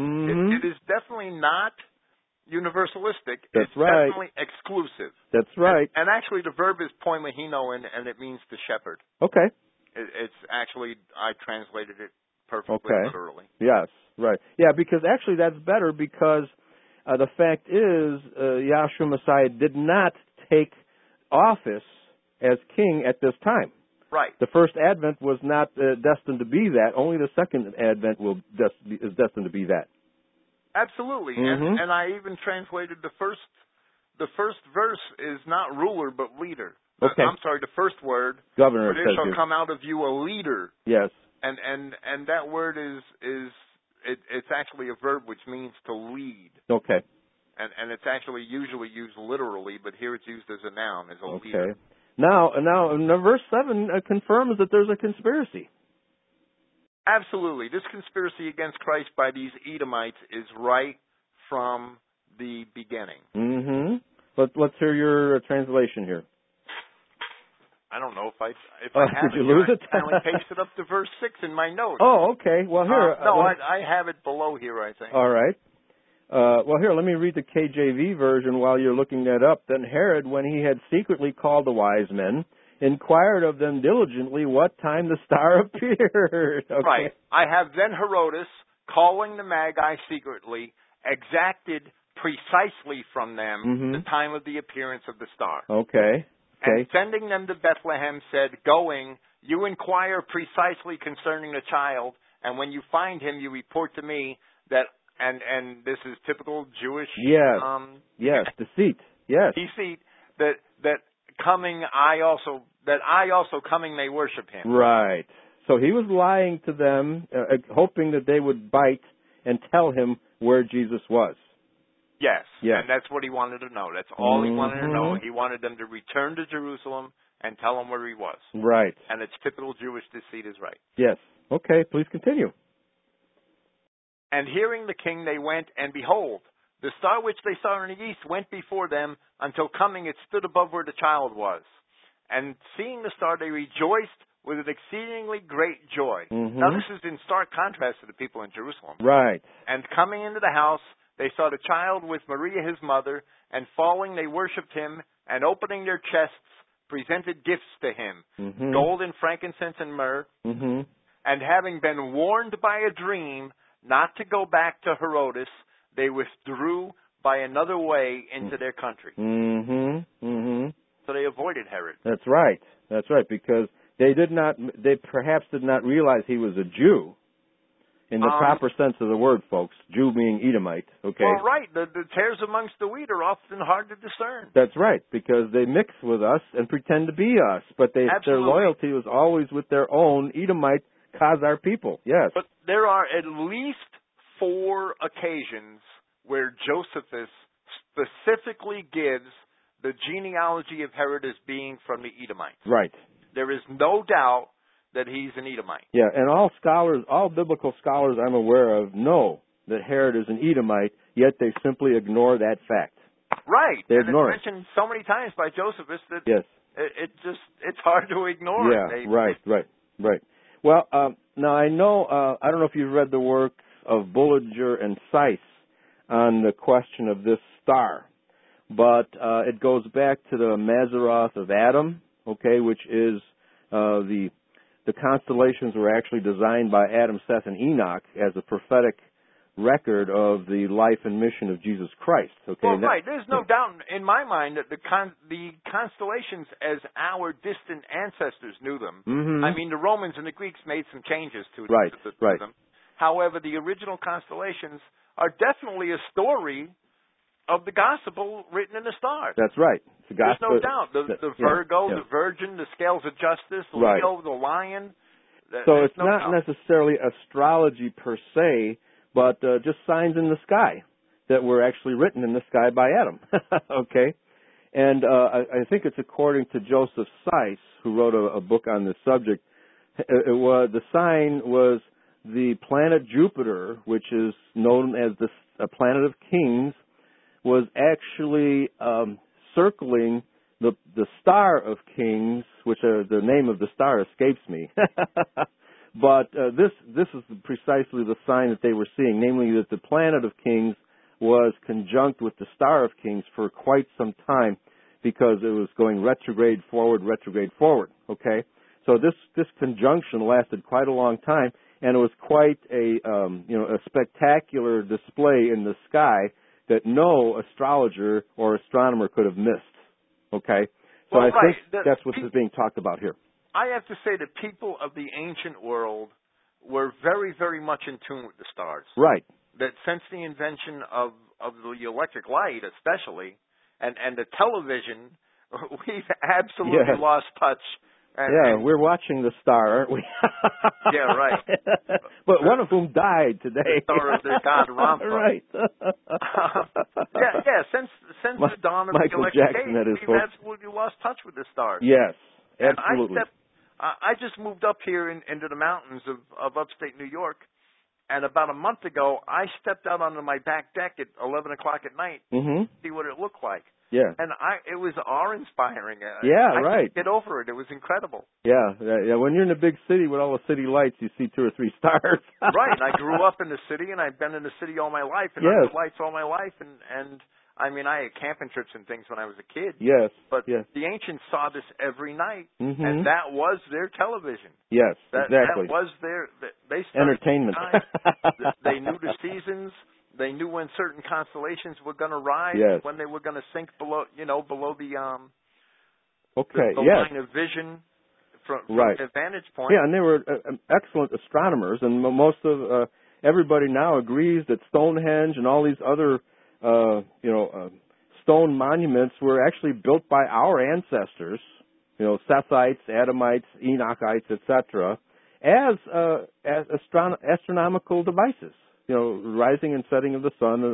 It is definitely not universalistic. That's it's right. definitely exclusive. That's right. And actually, the verb is poimahino, and it means to shepherd. Okay. It's actually, I translated it perfectly literally. Yes, right. Yeah, because actually that's better because the fact is Yahshua Messiah did not take office as king at this time. Right. The first advent was not destined to be that. Only the second advent is destined to be that. Absolutely. And I even translated the first verse is not ruler but leader. Okay. I'm sorry, the first word. Governor. For there shall come out of you a leader. Yes. And that word it's actually a verb which means to lead. Okay. And it's actually usually used literally, but here it's used as a noun, as a leader. Okay. Now, verse 7 confirms that there's a conspiracy. Absolutely. This conspiracy against Christ by these Edomites is right from the beginning. Let's hear your translation here. I don't know if I have did you lose it? I only pasted up to verse 6 in my notes. Oh, okay. Well, here. I have it below here, I think. All right. Well, here, let me read the KJV version while you're looking that up. Then Herod, when he had secretly called the wise men, inquired of them diligently what time the star appeared. Okay. Right. I have then Herodes, calling the Magi secretly, exacted precisely from them the time of the appearance of the star. Okay. And sending them to Bethlehem said, going, you inquire precisely concerning the child, and when you find him, you report to me that, and this is typical Jewish. Yes. Deceit. Yes. Deceit that coming I also coming may worship him. Right. So he was lying to them, hoping that they would bite and tell him where Jesus was. Yes. Yes. And that's what he wanted to know. That's all he wanted to know. Mhm. He wanted them to return to Jerusalem and tell him where he was. Right. And it's typical Jewish deceit is right. Yes. Okay, please continue. And hearing the king, they went, and behold, the star which they saw in the east went before them, until coming it stood above where the child was. And seeing the star, they rejoiced with an exceedingly great joy. Mhm. Now, this is in stark contrast to the people in Jerusalem. Right. And coming into the house, they saw the child with Maria his mother, and falling they worshipped him, and opening their chests, presented gifts to him, Mhm. gold and frankincense and myrrh. Mhm. And having been warned by a dream not to go back to Herodes, they withdrew by another way into their country. Mhm. Mhm. So they avoided Herod. That's right. That's right, because they perhaps did not realize he was a Jew in the proper sense of the word, folks. Jew being Edomite, okay? Well, right. The tares amongst the wheat are often hard to discern. That's right, because they mix with us and pretend to be us, but their Absolutely. loyalty was always with their own Edomite Khazar people. Yes. But there are at least 4 occasions where Josephus specifically gives the genealogy of Herod as being from the Edomites. Right. There is no doubt that he's an Edomite. Yeah, and all biblical scholars I'm aware of know that Herod is an Edomite, yet they simply ignore that fact. Right. They and ignore it's mentioned so many times by Josephus that Yes. it's hard to ignore. Yeah, right. Well, now I know, I don't know if you've read the works of Bullinger and Seiss on the question of this star, but it goes back to the Mazzaroth of Adam, okay, which is the constellations were actually designed by Adam, Seth, and Enoch as a prophetic record of the life and mission of Jesus Christ. Okay. Well, right. There's no doubt in my mind that the constellations, as our distant ancestors knew them. Mm-hmm. I mean, the Romans and the Greeks made some changes to Right. them. However, the original constellations are definitely a story of the gospel written in the stars. That's right. There's no doubt. The Virgo, the Virgin, the Scales of Justice, Leo, the Lion. So it's not necessarily astrology per se, but just signs in the sky that were actually written in the sky by Adam. Okay? And I think it's according to Joseph Seiss, who wrote a book on this subject. The sign was the planet Jupiter, which is known as the planet of kings, was actually circling the star of kings, which the name of the star escapes me. But this is precisely the sign that they were seeing, namely that the planet of kings was conjunct with the star of kings for quite some time, because it was going retrograde forward. Okay, so this conjunction lasted quite a long time, and it was quite a spectacular display in the sky that no astrologer or astronomer could have missed. Okay, so I think that's what is being talked about here. I have to say that people of the ancient world were very, very much in tune with the stars. Right. That since the invention of the electric light, especially, and the television, we've absolutely lost touch. And we're watching the star, aren't we? Yeah, right. But one of whom died today. The star of their god Rampa. Right. Since the dawn of the Michael electric Jackson, age, we've absolutely lost touch with the stars. Yes, absolutely. And I just moved up here into the mountains of upstate New York, and about a month ago, I stepped out onto my back deck at 11 o'clock at night to see what it looked like. Yeah. And it was awe-inspiring. Yeah, I right. couldn't get over it. It was incredible. Yeah. When you're in a big city with all the city lights, you see 2 or 3 stars. Right. And I grew up in the city, and I've been in the city all my life, and under lights all my life, and I mean, I had camping trips and things when I was a kid. Yes. But the ancients saw this every night, mm-hmm. and that was their television. Yes, exactly. That was they entertainment. They knew the seasons. They knew when certain constellations were going to rise, when they were going to sink below the line of vision from their vantage point. Yeah, and they were excellent astronomers, and most of everybody now agrees that Stonehenge and all these other stone monuments were actually built by our ancestors, Sethites, Adamites, Enochites, etc., as astronomical devices. Rising and setting of the sun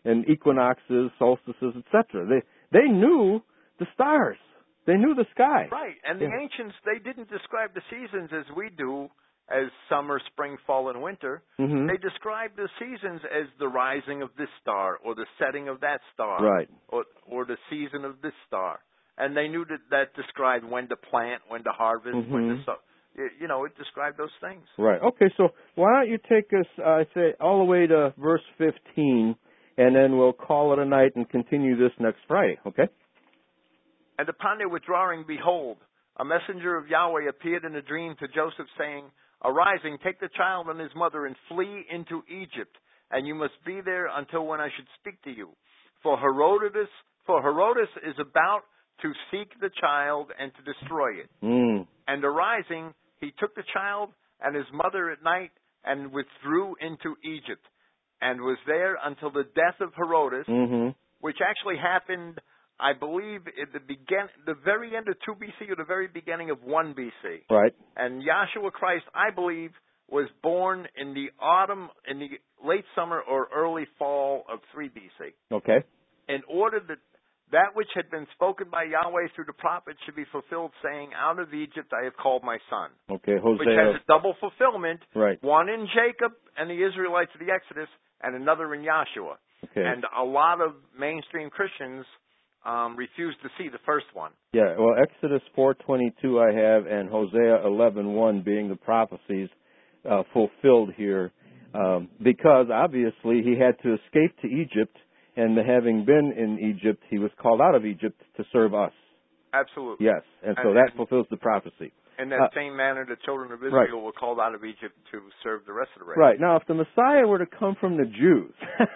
and equinoxes, solstices, etc. They knew the stars. They knew the sky. Right, and the ancients, they didn't describe the seasons as we do, as summer, spring, fall, and winter. Mm-hmm. They described the seasons as the rising of this star, or the setting of that star, Right, or the season of this star. And they knew that described when to plant, when to harvest, when to sow. You know, it described those things. Right. Okay, so why don't you take us, all the way to verse 15, and then we'll call it a night and continue this next Friday, okay? And upon their withdrawing, behold, a messenger of Yahweh appeared in a dream to Joseph, saying, Arising, take the child and his mother and flee into Egypt, and you must be there until when I should speak to you. For Herodotus is about to seek the child and to destroy it. And arising, he took the child and his mother at night and withdrew into Egypt, and was there until the death of Herodotus, which actually happened, I believe, at the very end of 2 BC or the very beginning of 1 BC. Right. And Yahshua Christ, I believe, was born in the autumn, in the late summer or early fall of 3 BC. Okay. In order that which had been spoken by Yahweh through the prophets should be fulfilled, saying, Out of Egypt I have called my son. Okay, Hosea. Which has a double fulfillment. Right. One in Jacob and the Israelites of the Exodus, and another in Yahshua. Okay. And a lot of mainstream Christians refuse to see the first one. Yeah, well, Exodus 4:22 I have, and Hosea 11:1 being the prophecies fulfilled here, because obviously he had to escape to Egypt, and having been in Egypt, he was called out of Egypt to serve us. Absolutely. Yes, and so that fulfills the prophecy. In that same manner, the children of Israel were called out of Egypt to serve the rest of the race. Right. Now, if the Messiah were to come from the Jews,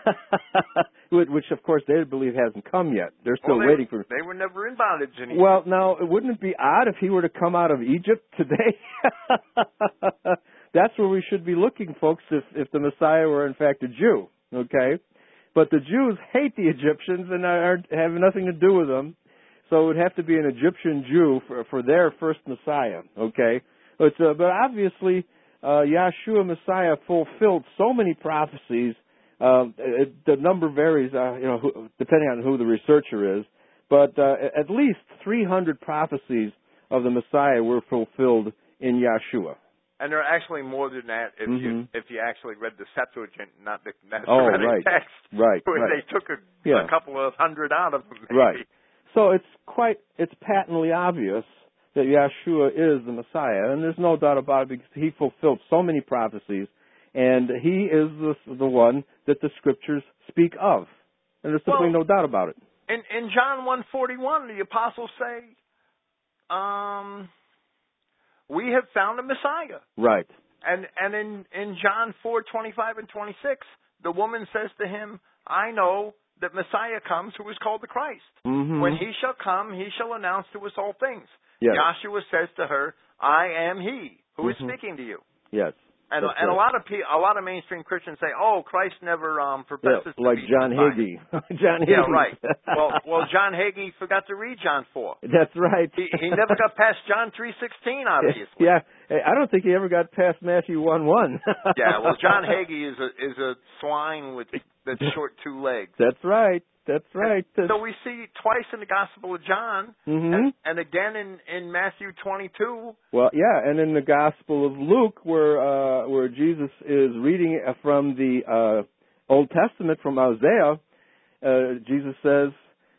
which, of course, they believe hasn't come yet. They're still waiting for... They were never in bondage in Egypt. Well, now, wouldn't it be odd if he were to come out of Egypt today? That's where we should be looking, folks, if the Messiah were, in fact, a Jew. Okay? But the Jews hate the Egyptians and have nothing to do with them. So it would have to be an Egyptian Jew for their first Messiah, okay? But obviously, Yahshua Messiah fulfilled so many prophecies. The number varies, depending on who the researcher is. But at least 300 prophecies of the Messiah were fulfilled in Yahshua. And there are actually more than that if you actually read the Septuagint, not the Masoretic text. Right. Where they took a couple of hundred out of them. Maybe. Right. So it's patently obvious that Yahshua is the Messiah, and there's no doubt about it because he fulfilled so many prophecies, and he is the one that the Scriptures speak of. And there's simply no doubt about it. In John 1:41, the apostles say, we have found a Messiah. Right. And in John 4:25 and 26, the woman says to him, I know that Messiah comes who is called the Christ. When he shall come, he shall announce to us all things. Yes. Joshua says to her, I am he who is speaking to you. Yes. And a lot of mainstream Christians say, "Oh, Christ never professes to like be John Hagee." John Hagee. Yeah, right. Well, John Hagee forgot to read John 4. That's right. He never got past John 3:16, obviously. Yeah, I don't think he ever got past Matthew 1:1. Yeah, well, John Hagee is a swine with that's short 2 legs. That's right. That's right. So we see twice in the Gospel of John, and again in Matthew 22. Well, yeah, and in the Gospel of Luke, where Jesus is reading from the Old Testament from Isaiah, Jesus says,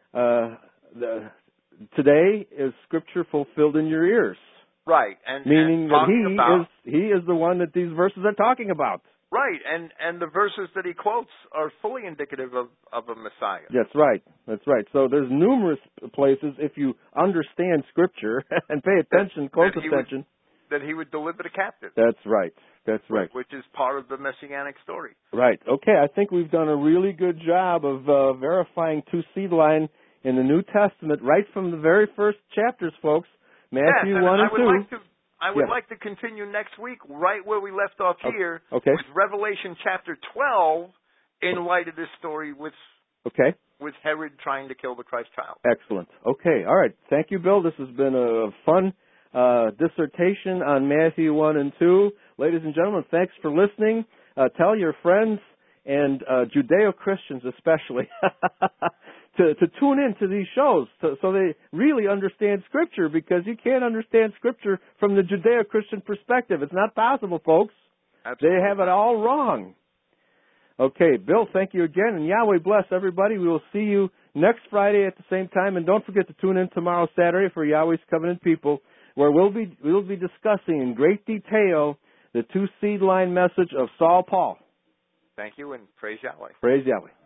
"Today is Scripture fulfilled in your ears." Right, meaning that he is the one that these verses are talking about. Right, and the verses that he quotes are fully indicative of a Messiah. That's right. That's right. So there's numerous places, if you understand Scripture and pay attention, close attention, that he would deliver the captive. That's right. That's right. Which is part of the Messianic story. Right. Okay, I think we've done a really good job of verifying 2 seed line in the New Testament right from the very first chapters, folks. Matthew 1 and 2. I would like to continue next week right where we left off here with Revelation chapter 12 in light of this story with Herod trying to kill the Christ child. Excellent. Okay. All right. Thank you, Bill. This has been a fun dissertation on Matthew 1 and 2. Ladies and gentlemen, thanks for listening. Tell your friends and Judeo-Christians especially to tune in to these shows so they really understand Scripture, because you can't understand Scripture from the Judeo-Christian perspective. It's not possible, folks. Absolutely. They have it all wrong. Okay, Bill, thank you again, and Yahweh bless everybody. We will see you next Friday at the same time, and don't forget to tune in tomorrow, Saturday, for Yahweh's Covenant People, where we'll be discussing in great detail the two-seed line message of Saul Paul. Thank you, and praise Yahweh. Praise Yahweh.